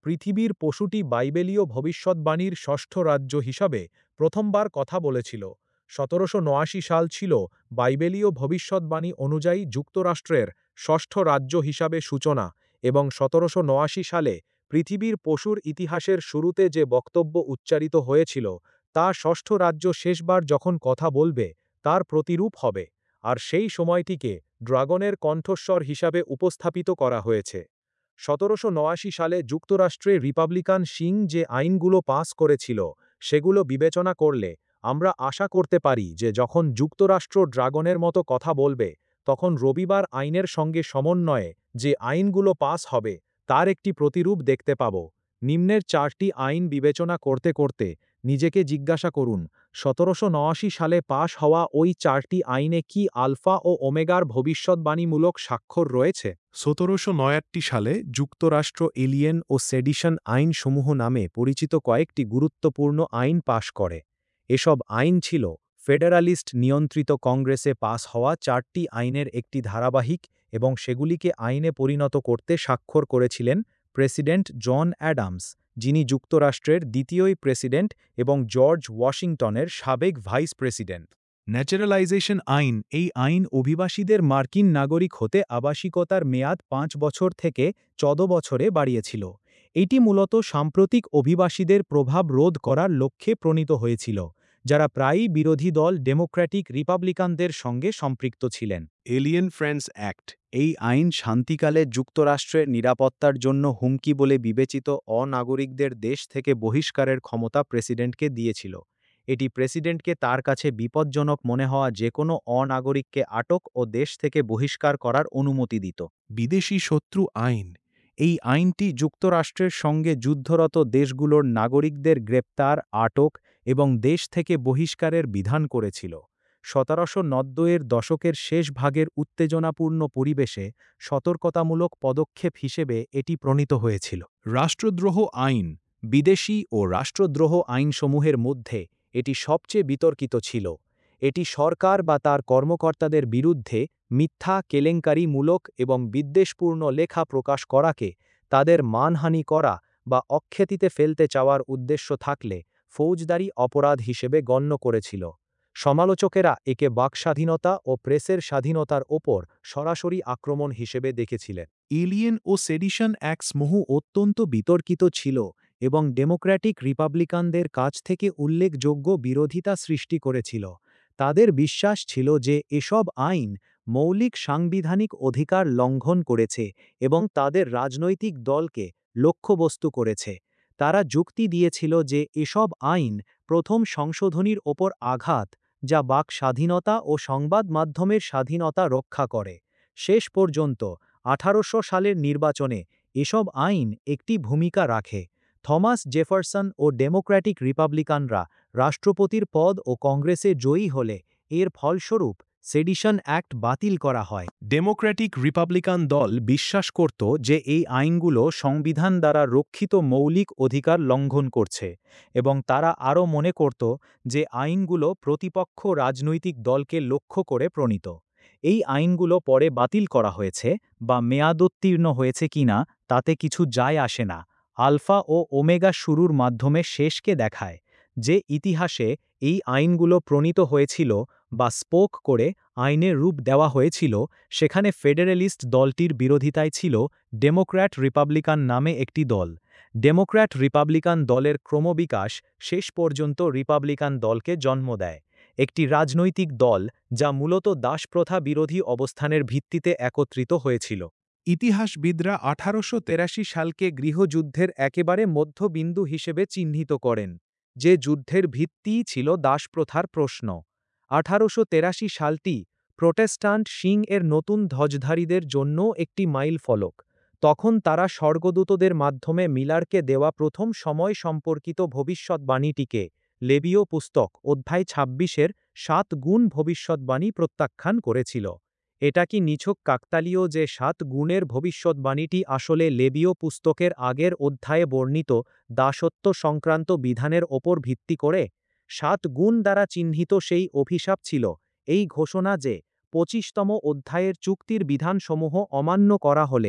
পৃথিবীর পশুটি বাইবেলীয় ভবিষ্যদ্বাণীর ষষ্ঠ রাজ্য হিসাবে প্রথমবার কথা বলেছিল। সতেরোশো নয়াশি সাল ছিল বাইবেলীয় ভবিষ্যদ্বাণী অনুযায়ী যুক্তরাষ্ট্রের ষষ্ঠ রাজ্য হিসাবে সূচনা, এবং সতেরোশো নয়াশি সালে পৃথিবীর পশুর ইতিহাসের শুরুতে যে বক্তব্য উচ্চারিত হয়েছিল তা ষষ্ঠ রাজ্য শেষবার যখন কথা বলবে তার প্রতিরূপ হবে, আর সেই সময়টিকে ড্রাগনের কণ্ঠস্বর হিসাবে উপস্থাপিত করা হয়েছে। সতেরোশো নয়াশি সালে যুক্তরাষ্ট্রে রিপাবলিকান সিং যে আইনগুলো পাস করেছিল সেগুলো বিবেচনা করলে আমরা আশা করতে পারি যে যখন যুক্তরাষ্ট্র ড্রাগনের মতো কথা বলবে তখন রবিবার আইনের সঙ্গে সমন্বয়ে যে আইনগুলো পাস হবে তার একটি প্রতিরূপ দেখতে পাব। নিম্নের চারটি আইন বিবেচনা করতে করতে নিজেকে জিজ্ঞাসা করুন, সতেরোশো নয়াশি সালে পাশ হওয়া ওই চারটি আইনে কি আলফা ও ওমেগার ভবিষ্যদ্বাণীমূলক স্বাক্ষর রয়েছে? সতেরোশো নয়াশি সালে যুক্তরাষ্ট্র এলিয়েন ও সেডিশন আইনসমূহ নামে পরিচিত কয়েকটি গুরুত্বপূর্ণ আইন পাশ করে। এসব আইন ছিল ফেডারালিস্ট নিয়ন্ত্রিত কংগ্রেসে পাস হওয়া চারটি আইনের একটি ধারাবাহিক, এবং সেগুলিকে আইনে পরিণত করতে স্বাক্ষর করেছিলেন প্রেসিডেন্ট জন অ্যাডামস, যিনি যুক্তরাষ্ট্রের দ্বিতীয় প্রেসিডেন্ট এবং জর্জ ওয়াশিংটনের সাবেক ভাইস প্রেসিডেন্ট। ন্যাচারালাইজেশন আইন এই আইন অভিবাসীদের মার্কিন নাগরিক হতে আবাসিকতার মেয়াদ পাঁচ বছর থেকে চৌদ্দ বছরে বাড়িয়েছিল। এটি মূলত সাম্প্রতিক অভিবাসীদের প্রভাব রোধ করার লক্ষ্যে প্রণীত হয়েছিল, যারা প্রায়ই বিরোধী দল ডেমোক্র্যাটিক রিপাবলিকানদের সঙ্গে সম্পৃক্ত ছিলেন। এলিয়েন ফ্রেন্ডস অ্যাক্ট এই আইন শান্তিকালে যুক্তরাষ্ট্রের নিরাপত্তার জন্য হুমকি বলে বিবেচিত অনাগরিকদের দেশ থেকে বহিষ্কারের ক্ষমতা প্রেসিডেন্টকে দিয়েছিল। এটি প্রেসিডেন্টকে তার কাছে বিপজ্জনক মনে হওয়া যে কোনো অনাগরিককে আটক ও দেশ থেকে বহিষ্কার করার অনুমতি দিত। বিদেশি শত্রু আইন এই আইনটি যুক্তরাষ্ট্রের সঙ্গে যুদ্ধরত দেশগুলোর নাগরিকদের গ্রেপ্তার, আটক এবং দেশ থেকে বহিষ্কারের বিধান করেছিল। সতেরোশো নব্বইয়ের দশকের শেষ ভাগের উত্তেজনাপূর্ণ পরিবেশে সতর্কতামূলক পদক্ষেপ হিসেবে এটি প্রণীত হয়েছিল। রাষ্ট্রদ্রোহ আইন বিদেশি ও রাষ্ট্রদ্রোহ আইনসমূহের মধ্যে এটি সবচেয়ে বিতর্কিত ছিল। এটি সরকার বা তার কর্মকর্তাদের বিরুদ্ধে মিথ্যা, কেলেঙ্কারিমূলক এবং বিদ্বেষপূর্ণ লেখা প্রকাশ করাকে তাদের মানহানি করা বা অখ্যাতিতে ফেলতে চাওয়ার উদ্দেশ্য থাকলে ফৌজদারি অপরাধ হিসেবে গণ্য করেছিল। সমালোচকেরা একে বাকস্বাধীনতা ও প্রেসের স্বাধীনতার ওপর সরাসরি আক্রমণ হিসেবে দেখেছিলেন। এলিয়েন ও সেডিশন অ্যাক্টসমূহ অত্যন্ত বিতর্কিত ছিল এবং ডেমোক্র্যাটিক রিপাবলিকানদের কাছ থেকে উল্লেখযোগ্য বিরোধিতা সৃষ্টি করেছিল। তাদের বিশ্বাস ছিল যে এসব আইন মৌলিক সাংবিধানিক অধিকার লঙ্ঘন করেছে এবং তাদের রাজনৈতিক দলকে লক্ষ্যবস্তু করেছে। তারা যুক্তি দিয়েছিল যে এসব আইন প্রথম সংশোধনীর ওপর আঘাত, যা বাক স্বাধীনতা ও সংবাদ মাধ্যমের স্বাধীনতা রক্ষা করে। শেষ পর্যন্ত আঠারোশো সালের নির্বাচনে এসব আইন একটি ভূমিকা রাখে। থমাস জেফারসন ও ডেমোক্র্যাটিক রিপাবলিকানরা রাষ্ট্রপতির পদ ও কংগ্রেসে জয়ী হলে এর ফলস্বরূপ সেডিশন অ্যাক্ট বাতিল করা হয়। ডেমোক্র্যাটিক রিপাবলিকান দল বিশ্বাস করত যে এই আইনগুলো সংবিধান দ্বারা রক্ষিত মৌলিক অধিকার লঙ্ঘন করছে, এবং তারা আরও মনে করত যে আইনগুলো প্রতিপক্ষ রাজনৈতিক দলকে লক্ষ্য করে প্রণীত। এই আইনগুলো পরে বাতিল করা হয়েছে বা মেয়াদোত্তীর্ণ হয়েছে কিনা তাতে কিছু যায় আসে না। আলফা ও ওমেগা শুরুর মাধ্যমে শেষকে দেখায়। যে ইতিহাসে এই আইনগুলো প্রণীত হয়েছিল বা স্পোক করে আইনের রূপ দেওয়া হয়েছিল, সেখানে ফেডারেলিস্ট দলটির বিরোধিতায় ছিল ডেমোক্র্যাট রিপাবলিকান নামে একটি দল। ডেমোক্র্যাট রিপাবলিকান দলের ক্রমবিকাশ শেষ পর্যন্ত রিপাবলিকান দলকে জন্ম দেয়, একটি রাজনৈতিক দল যা মূলত দাসপ্রথা বিরোধী অবস্থানের ভিত্তিতে একত্রিত হয়েছিল। ইতিহাসবিদরা আঠারোশো তেরাশি সালকে গৃহযুদ্ধের একেবারে মধ্যবিন্দু হিসেবে চিহ্নিত করেন, যে যুদ্ধের ভিত্তিই ছিল দাসপ্রথার প্রশ্ন। আঠারোশো তেরাশি সালটি প্রোটেস্ট্যান্ট সিং এর নতুন ধ্বজধারীদের জন্য একটি মাইল ফলক। তখন তারা স্বর্গদূতদের মাধ্যমে মিলারকে দেওয়া প্রথম সময় সম্পর্কিত ভবিষ্যদ্বাণীটিকে লেবীয় পুস্তক অধ্যায় ছাব্বিশের সাত গুণ ভবিষ্যদ্বাণী প্রত্যাখ্যান করেছিল। এটা কি নিছক কাকতালীয় যে সাত গুণের ভবিষ্যদ্বাণীটি আসলে লেবীয় পুস্তকের আগের অধ্যায়ে বর্ণিত দাসত্ব সংক্রান্ত বিধানের ওপর ভিত্তি করে? সাত গুণ দ্বারা চিহ্নিত সেই অভিশাপ ছিল এই ঘোষণা যে পঁচিশতম অধ্যায়ের চুক্তির বিধানসমূহ অমান্য করা হলে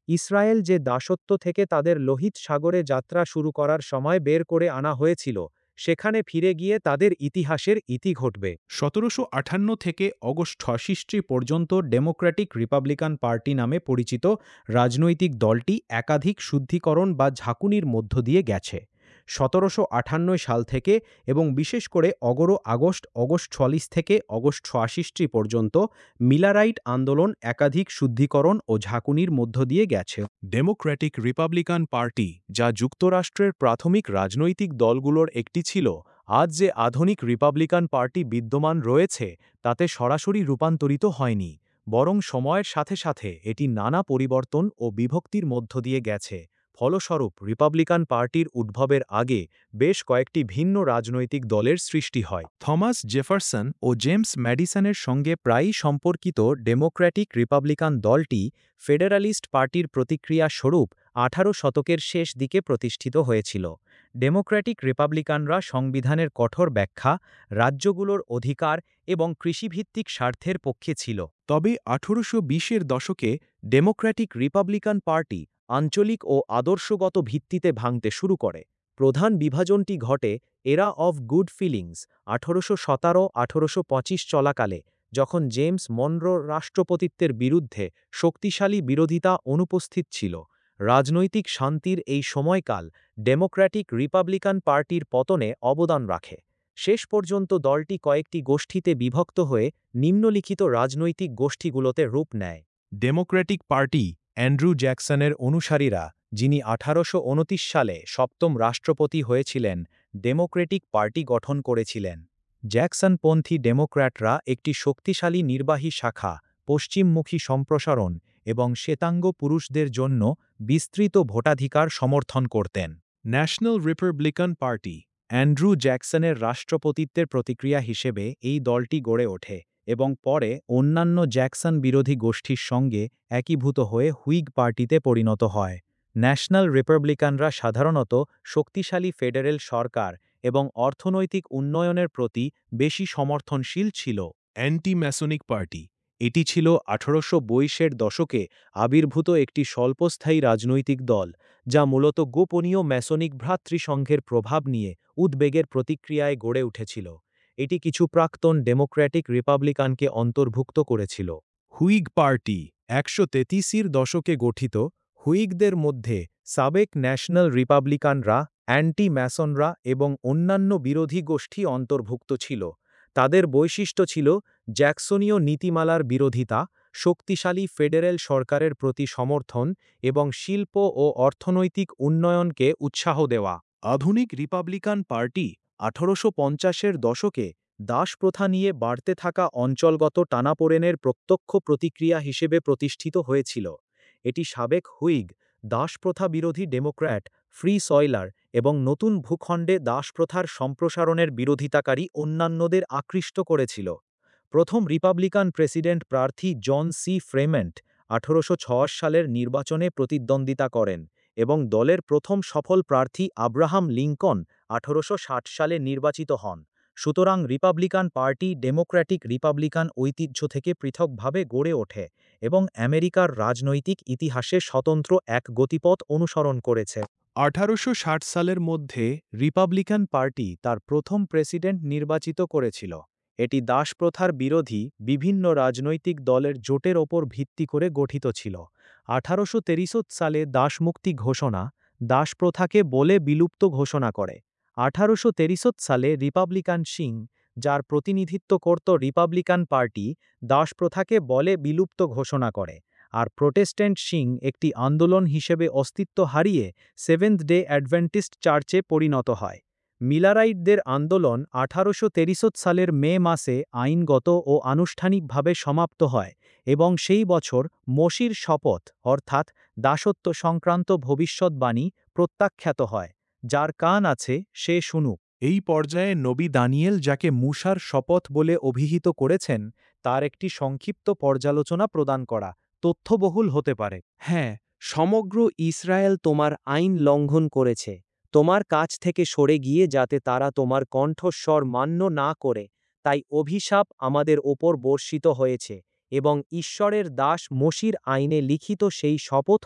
ইসরায়েল যে দাসত্ব থেকে তাদের লোহিত সাগরে যাত্রা শুরু করার সময় বের করে আনা হয়েছিল, সেখানে ফিরে গিয়ে তাদের ইতিহাসের ইতি ঘটবে। সতেরোশো আটান্ন থেকে অগস্ট ছয়ষট্টি পর্যন্ত ডেমোক্র্যাটিক রিপাবলিকান পার্টি নামে পরিচিত রাজনৈতিক দলটি একাধিক শুদ্ধিকরণ বা ঝাঁকুনির মধ্য দিয়ে গেছে। সতেরোশো আটান্ন সাল থেকে এবং বিশেষ করে অগরো আগস্ট অগস্ট চুয়াল্লিশ থেকে অগস্ট ছয়ষট্টি পর্যন্ত মিলারাইট আন্দোলন একাধিক শুদ্ধিকরণ ও ঝাঁকুনির মধ্য দিয়ে গেছে। ডেমোক্র্যাটিক রিপাবলিকান পার্টি, যা যুক্তরাষ্ট্রের প্রাথমিক রাজনৈতিক দলগুলোর একটি ছিল, আজ যে আধুনিক রিপাবলিকান পার্টি বিদ্যমান রয়েছে তাতে সরাসরি রূপান্তরিত হয়নি, বরং সময়ের সাথে সাথে এটি নানা পরিবর্তন ও বিভক্তির মধ্য দিয়ে গেছে। ফলস্বরূপ রিপাবলিকান পার্টির উদ্ভবের আগে বেশ কয়েকটি ভিন্ন রাজনৈতিক দলের সৃষ্টি হয়। থমাস জেফারসন ও জেমস ম্যাডিসনের সঙ্গে প্রায়ই সম্পর্কিত ডেমোক্র্যাটিক রিপাবলিকান দলটি ফেডারালিস্ট পার্টির প্রতিক্রিয়া স্বরূপ আঠারো শতকের শেষ দিকে প্রতিষ্ঠিত হয়েছিল। ডেমোক্র্যাটিক রিপাবলিকানরা সংবিধানের কঠোর ব্যাখ্যা, রাজ্যগুলোর অধিকার এবং কৃষিভিত্তিক স্বার্থের পক্ষে ছিল। তবে আঠারোশো বিশের দশকে ডেমোক্র্যাটিক রিপাবলিকান পার্টি আঞ্চলিক ও আদর্শগত ভিত্তিতে ভাঙতে শুরু করে। প্রধান বিভাজনটি ঘটে এরা অফ গুড ফিলিংস আঠারোশো সতেরো আঠারোশো পঁচিশ চলাকালে, যখন জেমস মনরোর রাষ্ট্রপতিত্বের বিরুদ্ধে শক্তিশালী বিরোধিতা অনুপস্থিত ছিল। রাজনৈতিক শান্তির এই সময়কাল ডেমোক্র্যাটিক রিপাবলিকান পার্টির পতনে অবদান রাখে। শেষ পর্যন্ত দলটি কয়েকটি গোষ্ঠীতে বিভক্ত হয়ে নিম্নলিখিত রাজনৈতিক গোষ্ঠীগুলোতে রূপ নেয়। ডেমোক্র্যাটিক পার্টি অ্যান্ড্রু জ্যাকসনের অনুসারীরা, যিনি আঠারোশো উনত্রিশ সালে সপ্তম রাষ্ট্রপতি হয়েছিলেন, ডেমোক্র্যাটিক পার্টি গঠন করেছিলেন। জ্যাকসনপন্থী ডেমোক্র্যাটরা একটি শক্তিশালী নির্বাহী শাখা, পশ্চিমমুখী সম্প্রসারণ এবং শ্বেতাঙ্গ পুরুষদের জন্য বিস্তৃত ভোটাধিকার সমর্থন করতেন। ন্যাশনাল রিপাবলিকান পার্টি অ্যান্ড্রু জ্যাকসনের রাষ্ট্রপতিত্বের প্রতিক্রিয়া হিসেবে এই দলটি গড়ে ওঠে এবং পরে অন্যান্য জ্যাকসন বিরোধী গোষ্ঠীর সঙ্গে একীভূত হয়ে হুইগ পার্টিতে পরিণত হয়। ন্যাশনাল রিপাবলিকানরা সাধারণত শক্তিশালী ফেডারেল সরকার এবং অর্থনৈতিক উন্নয়নের প্রতি বেশি সমর্থনশীল ছিল। অ্যান্টি ম্যাসনিক পার্টি, এটি ছিল আঠারোশো বাইশের দশকে আবির্ভূত একটি স্বল্পস্থায়ী রাজনৈতিক দল, যা মূলত গোপনীয় ম্যাসনিক ভ্রাতৃসংঘের প্রভাব নিয়ে উদ্বেগের প্রতিক্রিয়ায় গড়ে উঠেছিল। এটি কিছু প্রাক্তন ডেমোক্র্যাটিক রিপাবলিকানকে অন্তর্ভুক্ত করেছিল। হুইগ পার্টি একশো তেত্রিশের দশকে গঠিত। হুইগদের মধ্যে সাবেক ন্যাশনাল রিপাবলিকানরা, অ্যান্টি ম্যাসনরা এবং অন্যান্য বিরোধী গোষ্ঠী অন্তর্ভুক্ত ছিল। তাদের বৈশিষ্ট্য ছিল জ্যাকসনীয় নীতিমালার বিরোধিতা, শক্তিশালী ফেডারেল সরকারের প্রতি সমর্থন এবং শিল্প ও অর্থনৈতিক উন্নয়নকে উৎসাহ দেওয়া। আধুনিক রিপাবলিকান পার্টি আঠারোশো পঞ্চাশের দশকে দাসপ্রথা নিয়ে বাড়তে থাকা অঞ্চলগত টানাপোড়েনের প্রত্যক্ষ প্রতিক্রিয়া হিসেবে প্রতিষ্ঠিত হয়েছিল। এটি সাবেক হুইগ, দাসপ্রথা বিরোধী ডেমোক্র্যাট, ফ্রি সয়লার এবং নতুন ভূখণ্ডে দাসপ্রথার সম্প্রসারণের বিরোধিতাকারী অন্যান্যদের আকৃষ্ট করেছিল। প্রথম রিপাবলিকান প্রেসিডেন্ট প্রার্থী জন সি ফ্রেমেন্ট আঠারোশো ছয় সালের নির্বাচনে প্রতিদ্বন্দ্বিতা করেন এবং দলের প্রথম সফল প্রার্থী আব্রাহাম লিঙ্কন আঠারোশো ষাট সালে নির্বাচিত হন। সুতরাং রিপাবলিকান পার্টি ডেমোক্র্যাটিক রিপাবলিকান ঐতিহ্য থেকে পৃথকভাবে গড়ে ওঠে এবং আমেরিকার রাজনৈতিক ইতিহাসে স্বতন্ত্র এক গতিপথ অনুসরণ করেছে। আঠারোশো ষাট সালের মধ্যে রিপাবলিকান পার্টি তার প্রথম প্রেসিডেন্ট নির্বাচিত করেছিল। এটি দাসপ্রথার বিরোধী বিভিন্ন রাজনৈতিক দলের জোটের ওপর ভিত্তি করে গঠিত ছিল। আঠারোশো তেইশ সালে দাসমুক্তি ঘোষণা দাসপ্রথাকে বলে বিলুপ্ত ঘোষণা করে। আঠারোশো তেইশ সালে রিপাবলিকান সিং, যার প্রতিনিধিত্ব করত রিপাবলিকান পার্টি, দাসপ্রথাকে বলে বিলুপ্ত ঘোষণা করে, আর প্রোটেস্ট্যান্ট সিং একটি আন্দোলন হিসেবে অস্তিত্ব হারিয়ে সেভেন্থ ডে অ্যাডভেন্টিস্ট চার্চে পরিণত হয়। মিলারাইটদের আন্দোলন আঠারোশো তেইশ সালের মে মাসে আইনগত ও আনুষ্ঠানিকভাবে সমাপ্ত হয় এবং সেই বছর মসির শপথ অর্থাৎ দাসত্ব সংক্রান্ত ভবিষ্যৎবাণী প্রত্যাখ্যাত হয়। যার কান আছে সে শুনুক। এই পর্যায়ে নবী দানিয়েল, যাকে মূসার শপথ বলে অভিহিত করেছেন, তার একটি সংক্ষিপ্ত পর্যালোচনা প্রদান করা তথ্যবহুল হতে পারে। হ্যাঁ, সমগ্র ইসরায়েল তোমার আইন লঙ্ঘন করেছে, তোমার কাছ থেকে সরে গিয়ে যাতে তারা তোমার কণ্ঠস্বর মান্য না করে, তাই অভিশাপ আমাদের ওপর বর্ষিত হয়েছে এবং ঈশ্বরের দাস মসির আইনে লিখিত সেই শপথও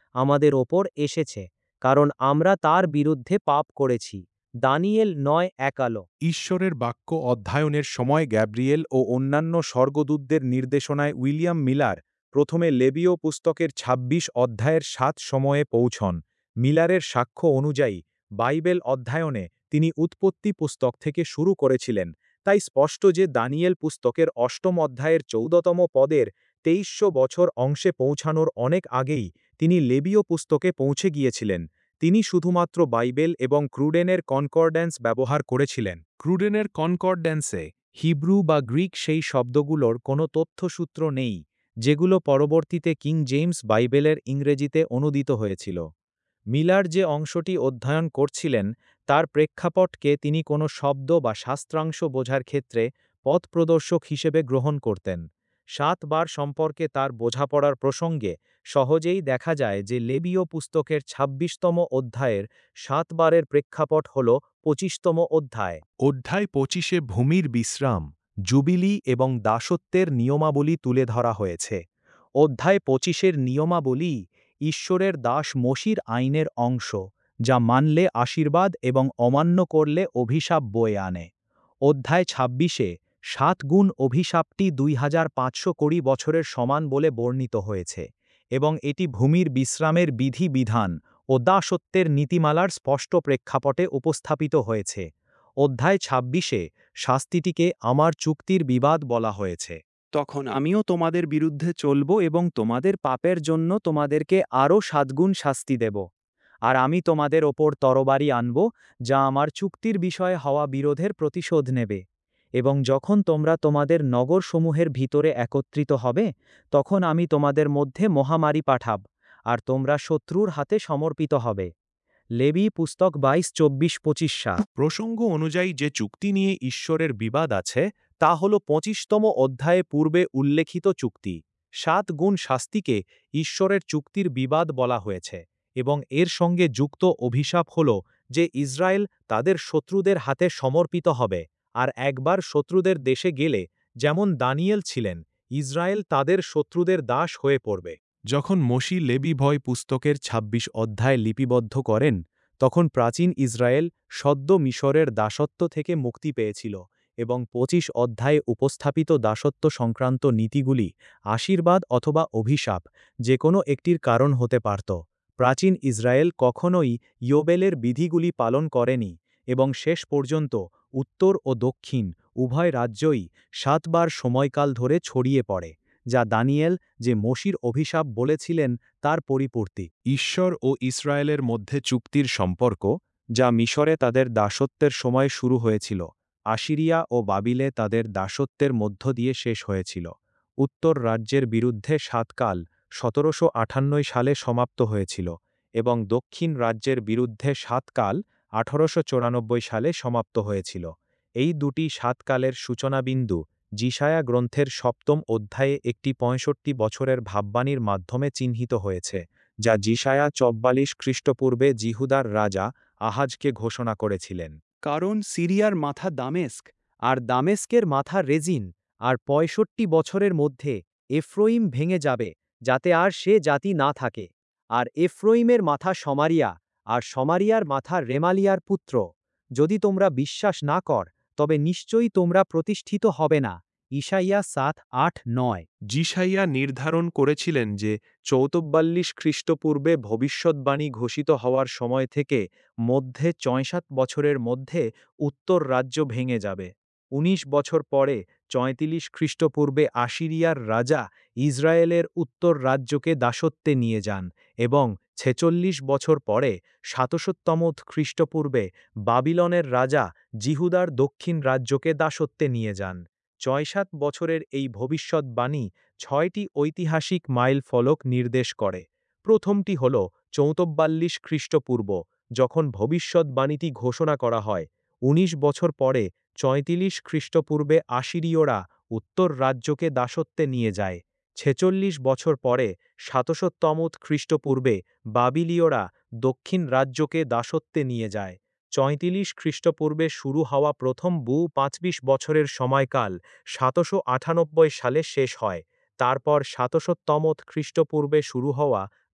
আমাদের ওপর এসেছে, কারণ আমরা তার বিরুদ্ধে পাপ করেছি। দানিয়েল নয় একালো। ঈশ্বরের বাক্য অধ্যয়নের সময় গ্যাব্রিয়েল ও অন্যান্য স্বর্গদূতদের নির্দেশনায় উইলিয়াম মিলার প্রথমে লেবীয় পুস্তকের ২৬ অধ্যায়ের সাত সময়ে পৌঁছন। মিলারের সাক্ষ্য অনুযায়ী বাইবেল অধ্যয়নে তিনি উৎপত্তি পুস্তক থেকে শুরু করেছিলেন, তাই স্পষ্ট যে দানিয়েল পুস্তকের অষ্টম অধ্যায়ের চৌদ্দতম পদের তেইশশো বছর অংশে পৌঁছানোর অনেক আগেই তিনি লেবীয় পুস্তকে পৌঁছে গিয়েছিলেন। তিনি শুধুমাত্র বাইবেল এবং ক্রুডেনের কনকর্ড্যান্স ব্যবহার করেছিলেন। ক্রুডেনের কনকর্ড্যান্সে হিব্রু বা গ্রিক সেই শব্দগুলোর কোনো তথ্যসূত্র নেই, যেগুলো পরবর্তীতে কিং জেমস বাইবেলের ইংরেজিতে অনুদিত হয়েছিল। মিলার যে অংশটি অধ্যয়ন করছিলেন তার প্রেক্ষাপটকে তিনি কোনো শব্দ বা শাস্ত্রাংশ বোঝার ক্ষেত্রে পথপ্রদর্শক হিসেবে গ্রহণ করতেন। সাতবার সম্পর্কে তার বোঝাপড়ার প্রসঙ্গে সহজেই দেখা যায় যে লেবীয় পুস্তকের ছাব্বিশতম অধ্যায়ের সাতবারের প্রেক্ষাপট হল পঁচিশতম অধ্যায়। অধ্যায় পঁচিশে ভূমির বিশ্রাম, জুবিলি এবং দাসত্বের নিয়মাবলী তুলে ধরা হয়েছে। অধ্যায় পঁচিশের নিয়মাবলী ঈশ্বরের দাস মোশির আইনের অংশ, যা মানলে আশীর্বাদ এবং অমান্য করলে অভিশাপ বয়ে আনে। অধ্যায় ছাব্বিশে সাত গুণ অভিশাপটি দুই হাজার পাঁচশো কুড়ি বছরের সমান বলে বর্ণিত হয়েছে, এবং এটি ভূমির বিশ্রামের বিধি-বিধান ও দাসত্বের নীতিমালার স্পষ্ট প্রেক্ষাপটে উপস্থাপিত হয়েছে। অধ্যায় ছাব্বিশে শাস্তিটিকে আমার চুক্তির বিবাদ বলা হয়েছে। তখন আমিও তোমাদের বিরুদ্ধে চলব এবং তোমাদের পাপের জন্য তোমাদেরকে আরও সাতগুণ শাস্তি দেব। আর আমি তোমাদের ওপর তরবারি আনব, যা আমার চুক্তির বিষয়ে হওয়া বিরোধের প্রতিশোধ নেবে। এবং যখন তোমরা তোমাদের নগরসমূহের ভিতরে একত্রিত হবে, তখন আমি তোমাদের মধ্যে মহামারী পাঠাব, আর তোমরা শত্রুর হাতে সমর্পিত হবে। লেবী পুস্তক বাইশ চব্বিশ পঁচিশ সা। প্রসঙ্গ অনুযায়ী যে চুক্তি নিয়ে ঈশ্বরের বিবাদ আছে তা হল পঁচিশতম অধ্যায়ে পূর্বে উল্লেখিত চুক্তি। সাত গুণ শাস্তিকে ঈশ্বরের চুক্তির বিবাদ বলা হয়েছে, এবং এর সঙ্গে যুক্ত অভিশাপ হল যে ইসরায়েল তাদের শত্রুদের হাতে সমর্পিত হবে, আর একবার শত্রুদের দেশে গেলে, যেমন দানিয়েল ছিলেন, ইসরায়েল তাদের শত্রুদের দাস হয়ে পড়বে। যখন মোশি লেবী ভয় পুস্তকের ২৬ অধ্যায় লিপিবদ্ধ করেন, তখন প্রাচীন ইসরায়েল সদ্য মিশরের দাসত্ব থেকে মুক্তি পেয়েছিল, এবং পঁচিশ অধ্যায়ে উপস্থাপিত দাসত্ব সংক্রান্ত নীতিগুলি আশীর্বাদ অথবা অভিশাপ যে কোনো একটির কারণ হতে পারত। প্রাচীন ইসরায়েল কখনোই ইয়োবেলের বিধিগুলি পালন করেনি, এবং শেষ পর্যন্ত উত্তর ও দক্ষিণ উভয় রাজ্যই সাতবার সময়কাল ধরে ছড়িয়ে পড়ে, যা দানিয়েল যে মোশির অভিশাপ বলেছিলেন তার পরিপূর্তি। ঈশ্বর ও ইসরায়েলের মধ্যে চুক্তির সম্পর্ক, যা মিশরে তাদের দাসত্বের সময় শুরু হয়েছিল, আশিরিয়া ও বাবিলে তাদের দাসত্বের মধ্য দিয়ে শেষ হয়েছিল। উত্তর রাজ্যের বিরুদ্ধে সাতকাল সতেরোশো আটান্ন সালে সমাপ্ত হয়েছিল, এবং দক্ষিণ রাজ্যের বিরুদ্ধে সাতকাল আঠারোশো চৌরানব্বই সালে সমাপ্ত হয়েছিল। এই দুটি সাতকালের সূচনাবিন্দু যিশায়া গ্রন্থের সপ্তম অধ্যায়ে একটি পঁয়ষট্টি বছরের ভাববাণীর মাধ্যমে চিহ্নিত হয়েছে, যা যিশায়া চব্বালিশ খ্রিস্টপূর্বে জিহুদার রাজা আহাজকে ঘোষণা করেছিলেন। কারণ সিরিয়ার মাথা দামেস্ক, আর দামেস্কের মাথা রেজিন, আর পঁয়ষট্টি বছরের মধ্যে এফ্রইম ভেঙে যাবে, যাতে আর সে জাতি না থাকে। আর এফ্রইমের মাথা সমারিয়া, আর সমারিয়ার মাথা রেমালিয়ার পুত্র। যদি তোমরা বিশ্বাস না কর, তবে নিশ্চয়ই তোমরা প্রতিষ্ঠিত হবে না। ঈশাইয়া সাত আট নয়। যিশাইয়া নির্ধারণ করেছিলেন যে চৌতব্বাল্লিশ খ্রিস্টপূর্বে ভবিষ্যৎবাণী ঘোষিত হওয়ার সময় থেকে মধ্যে চৌষাট বছরের মধ্যে উত্তর রাজ্য ভেঙে যাবে। উনিশ বছর পরে চৌত্রিশ খ্রিস্টপূর্বে আশিরিয়ার রাজা ইসরায়েলের উত্তর রাজ্যকে দাসত্বে নিয়ে যান, এবং ছেচল্লিশ বছর পরে সাতশোত্তম খ্রিস্টপূর্বে বাবিলনের রাজা জিহুদার দক্ষিণ রাজ্যকে দাসত্বে নিয়ে যান। চৌষাট বছরের এই ভবিষ্যৎবাণী ছয়টি ঐতিহাসিক মাইল ফলক নির্দেশ করে। প্রথমটি হল চৌতব্বাল্লিশ খ্রিস্টপূর্ব, যখন ভবিষ্যৎবাণীটি ঘোষণা করা হয়। উনিশ বছর পরে চৌত্রিশ খ্রিস্টপূর্বে আশিরীয়রা উত্তর রাজ্যকে দাসত্বে নিয়ে যায়। ছেচল্লিশ বছর পরে সাতশোত্তম খ্রিস্টপূর্বে বাবিলীয়রা দক্ষিণ রাজ্যকে দাসত্বে নিয়ে যায়। চৌত্রিশ খ্রিস্টপূর্বে শুরু হওয়া প্রথম বু পঁচিশ বছরের সময়কাল সাতশো আটানব্বই সালে শেষ হয়। তারপর সাতশোত্তম খ্রিস্টপূর্বে শুরু হওয়া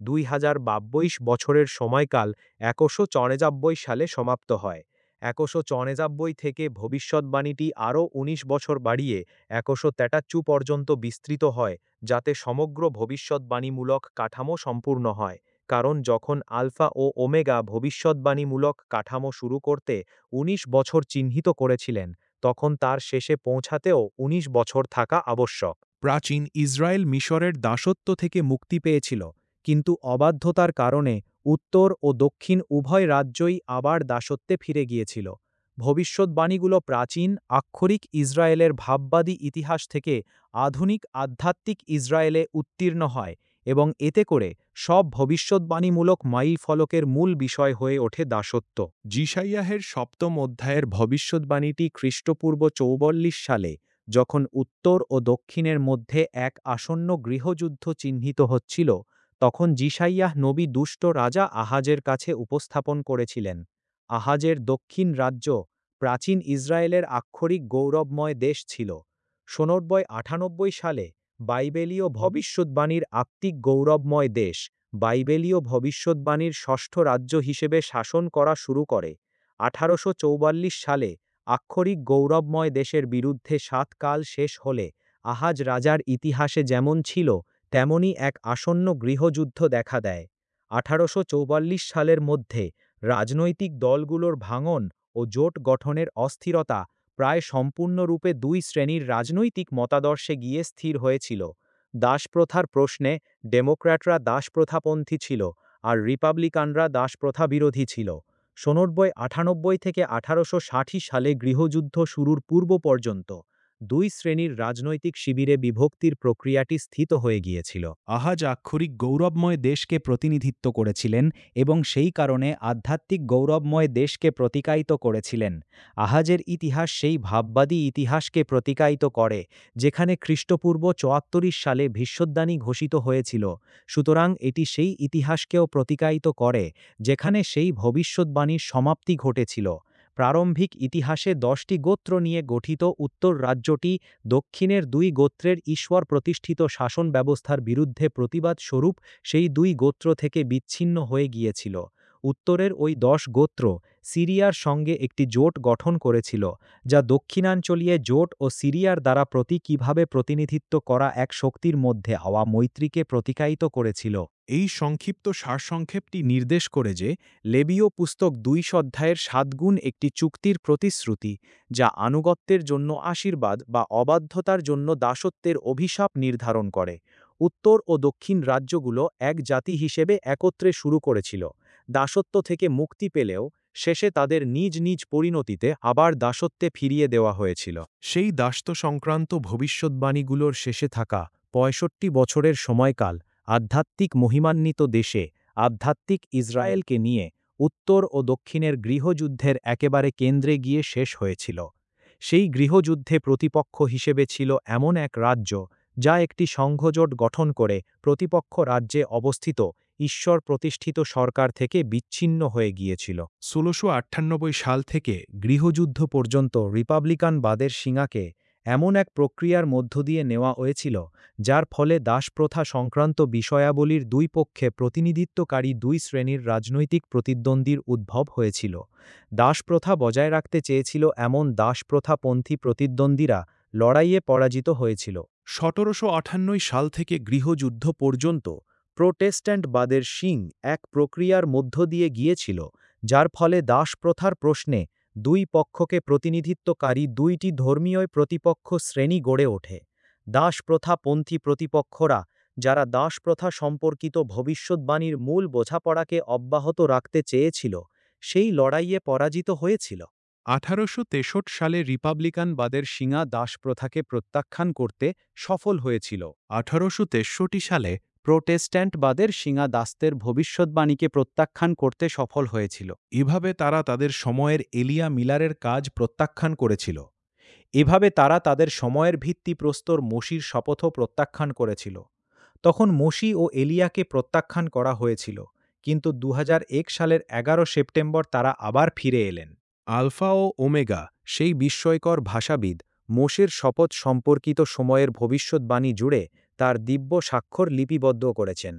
দুই হাজার বাইশ বছরের সময়কাল একশো চৌরানব্বই সালে সমাপ্ত হয়। একশো চৌরানব্বই থেকে ভবিষ্যৎবাণীটি আরও উনিশ বছর বাড়িয়ে একশো তেটাত্তর পর্যন্ত বিস্তৃত হয়, যাতে সমগ্র ভবিষ্যৎবাণীমূলক কাঠামো সম্পূর্ণ হয়। কারণ যখন আলফা ও ওমেগা ভবিষ্যৎবাণীমূলক কাঠামো শুরু করতে উনিশ বছর চিহ্নিত করেছিলেন, তখন তার শেষে পৌঁছাতেও উনিশ বছর থাকা আবশ্যক। প্রাচীন ইসরায়েল মিশরের দাসত্ব থেকে মুক্তি পেয়েছিল, কিন্তু অবাধ্যতার কারণে উত্তর ও দক্ষিণ উভয় রাজ্যই আবার দাসত্বে ফিরে গিয়েছিল। ভবিষ্যৎবাণীগুলো প্রাচীন আক্ষরিক ইসরায়েলের ভাববাদী ইতিহাস থেকে আধুনিক আধ্যাত্মিক ইসরায়েলে উত্তীর্ণ হয় এবং এতে করে সব ভবিষ্যৎবাণীমূলক মাইলফলকের মূল বিষয় হয়ে ওঠে দাসত্ব। যিশাইয়াহের সপ্তম অধ্যায়ের ভবিষ্যৎবাণীটি খ্রিস্টপূর্ব চৌবল্লিশ সালে, যখন উত্তর ও দক্ষিণের মধ্যে এক আসন্ন গৃহযুদ্ধ চিহ্নিত হচ্ছিল, তখন যিশাইয়াহ নবী দুষ্ট রাজা আহাজের কাছে উপস্থাপন করেছিলেন। আহাজের দক্ষিণ রাজ্য প্রাচীন ইসরায়েলের আক্ষরিক গৌরবময় দেশ ছিল। ষোড়শয় আটানব্বই সালে বাইবেলীয় ভবিষ্যৎবাণীর আত্মিক গৌরবময় দেশ বাইবেলীয় ভবিষ্যৎবাণীর ষষ্ঠ রাজ্য হিসেবে শাসন করা শুরু করে। আঠারোশো চৌবাল্লিশ সালে আক্ষরিক গৌরবময় দেশের বিরুদ্ধে সাত কাল শেষ হলে আহাজ রাজার ইতিহাসে যেমন ছিল তেমনই এক আসন্ন গৃহযুদ্ধ দেখা দেয়। আঠারোশো চৌবাল্লিশ সালের মধ্যে রাজনৈতিক দলগুলোর ভাঙন ও জোট গঠনের অস্থিরতা প্রায় সম্পূর্ণরূপে দুই শ্রেণীর রাজনৈতিক মতাদর্শে গিয়ে স্থির হয়েছিল। দাসপ্রথার প্রশ্নে ডেমোক্র্যাটরা দাসপ্রথাপন্থী ছিল আর রিপাবলিকানরা দাসপ্রথা বিরোধী ছিল। ষোড়শয় আটানব্বই থেকে আঠারোশো ষাট সালে গৃহযুদ্ধ শুরুর পূর্ব পর্যন্ত দুই শ্রেণীর রাজনৈতিক শিবিরে বিভক্তির প্রক্রিয়াটি স্থিত হয়ে গিয়েছিল। আহাজ আক্ষরিক গৌরবময় দেশকে প্রতিনিধিত্ব করেছিলেন এবং সেই কারণে আধ্যাত্মিক গৌরবময় দেশকে প্রতিকায়িত করেছিলেন। আহাজের ইতিহাস সেই ভাববাদী ইতিহাসকে প্রতিকায়িত করে যেখানে খ্রিস্টপূর্ব চুয়াত্তর সালে ভবিষ্যদ্বাণী ঘোষিত হয়েছিল। সুতরাং এটি সেই ইতিহাসকেও প্রতিকায়িত করে যেখানে সেই ভবিষ্যদ্বাণীর সমাপ্তি ঘটেছিল। প্রারম্ভিক ইতিহাসে দশটি গোত্র নিয়ে গঠিত উত্তর রাজ্যটি দক্ষিণের দুই গোত্রের ঈশ্বর প্রতিষ্ঠিত শাসন ব্যবস্থার বিরুদ্ধে প্রতিবাদ স্বরূপ সেই দুই গোত্র থেকে বিচ্ছিন্ন হয়ে গিয়েছিল। উত্তরের ওই দশ গোত্র সিরিয়ার সঙ্গে একটি জোট গঠন করেছিল, যা দক্ষিণাঞ্চলীয় জোট ও সিরিয়ার দ্বারা প্রতীকীভাবে প্রতিনিধিত্ব করা এক শক্তির মধ্যে হওয়া মৈত্রীকে প্রতিকায়িত করেছিল। এই সংক্ষিপ্ত সারসংক্ষেপটি নির্দেশ করে যে লেবীয় পুস্তক দুই অধ্যায়ের সাত গুণ একটি চুক্তির প্রতিশ্রুতি, যা আনুগত্যের জন্য আশীর্বাদ বা অবাধ্যতার জন্য দাসত্বের অভিশাপ নির্ধারণ করে। উত্তর ও দক্ষিণ রাজ্যগুলো এক জাতি হিসেবে একত্রে শুরু করেছিল, দাসত্ব থেকে মুক্তি পেলেও শেষে তাদের নিজ নিজ পরিণতিতে আবার দাসত্বে ফিরিয়ে দেওয়া হয়েছিল। সেই দাসত্ব সংক্রান্ত ভবিষ্যৎবাণীগুলোর শেষে থাকা পঁয়ষট্টি বছরের সময়কাল আধ্যাত্মিক মহিমান্বিত দেশে আধ্যাত্মিক ইসরায়েলকে নিয়ে উত্তর ও দক্ষিণের গৃহযুদ্ধের একেবারে কেন্দ্রে গিয়ে শেষ হয়েছিল। সেই গৃহযুদ্ধে প্রতিপক্ষ হিসেবে ছিল এমন এক রাজ্য যা একটি সংঘজোট গঠন করে প্রতিপক্ষ রাজ্যে অবস্থিত ঈশ্বর প্রতিষ্ঠিত সরকার থেকে বিচ্ছিন্ন হয়ে গিয়েছিল। ষোলোশো আটানব্বই সাল থেকে গৃহযুদ্ধ পর্যন্ত রিপাবলিকানবাদের শিঙাকে এমন এক প্রক্রিয়ার মধ্য দিয়ে নেওয়া হয়েছিল যার ফলে দাসপ্রথা সংক্রান্ত বিষয়াবলীর দুই পক্ষে প্রতিনিধিত্বকারী দুই শ্রেণীর রাজনৈতিক প্রতিদ্বন্দ্বীর উদ্ভব হয়েছিল। দাসপ্রথা বজায় রাখতে চেয়েছিল এমন দাসপ্রথাপন্থী প্রতিদ্বন্দ্বীরা লড়াইয়ে পরাজিত হয়েছিল। সতেরোশো আটান্ন সাল থেকে গৃহযুদ্ধ পর্যন্ত প্রোটেস্ট্যান্টবাদের শিং এক প্রক্রিয়ার মধ্য দিয়ে গিয়েছিল যার ফলে দাসপ্রথার প্রশ্নে দুই পক্ষকে প্রতিনিধিত্বকারী দুইটি ধর্মীয় প্রতিপক্ষ শ্রেণী গড়ে ওঠে। দাসপ্রথাপন্থী প্রতিপক্ষরা, যারা দাসপ্রথা সম্পর্কিত ভবিষ্যৎবাণীর মূল বোঝাপড়াকে অব্যাহত রাখতে চেয়েছিল, সেই লড়াইয়ে পরাজিত হয়েছিল। আঠারোশো তেষট্টি সালে রিপাবলিকানবাদের শিঙা দাসপ্রথাকে প্রত্যাখ্যান করতে সফল হয়েছিল। আঠারোশো তেষট্টি সালে প্রোটেস্ট্যান্টবাদের শিঙা দাসদের ভবিষ্যৎবাণীকে প্রত্যাখ্যান করতে সফল হয়েছিল। এভাবে তারা তাদের সময়ের এলিয়া মিলারের কাজ প্রত্যাখ্যান করেছিল। এভাবে তারা তাদের সময়ের ভিত্তিপ্রস্তর মোশির শপথও প্রত্যাখ্যান করেছিল। তখন মোশি ও এলিয়াকে প্রত্যাখ্যান করা হয়েছিল, কিন্তু দু হাজার এক সালের এগারো সেপ্টেম্বর তারা আবার ফিরে এলেন। আলফা ও ওমেগা, সেই বিস্ময়কর ভাষাবিদ, মোশের শপথ সম্পর্কিত সময়ের ভবিষ্যৎবাণী জুড়ে তার দিব্য স্বাক্ষর লিপিবদ্ধ করেছেন।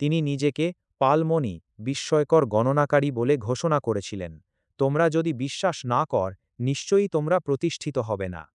তিনি নিজেকে পালমনি বিস্ময়কর গণনাকারী বলে ঘোষণা করেছিলেন। তোমরা যদি বিশ্বাস না কর, নিশ্চয়ই তোমরা প্রতিষ্ঠিত হবে না।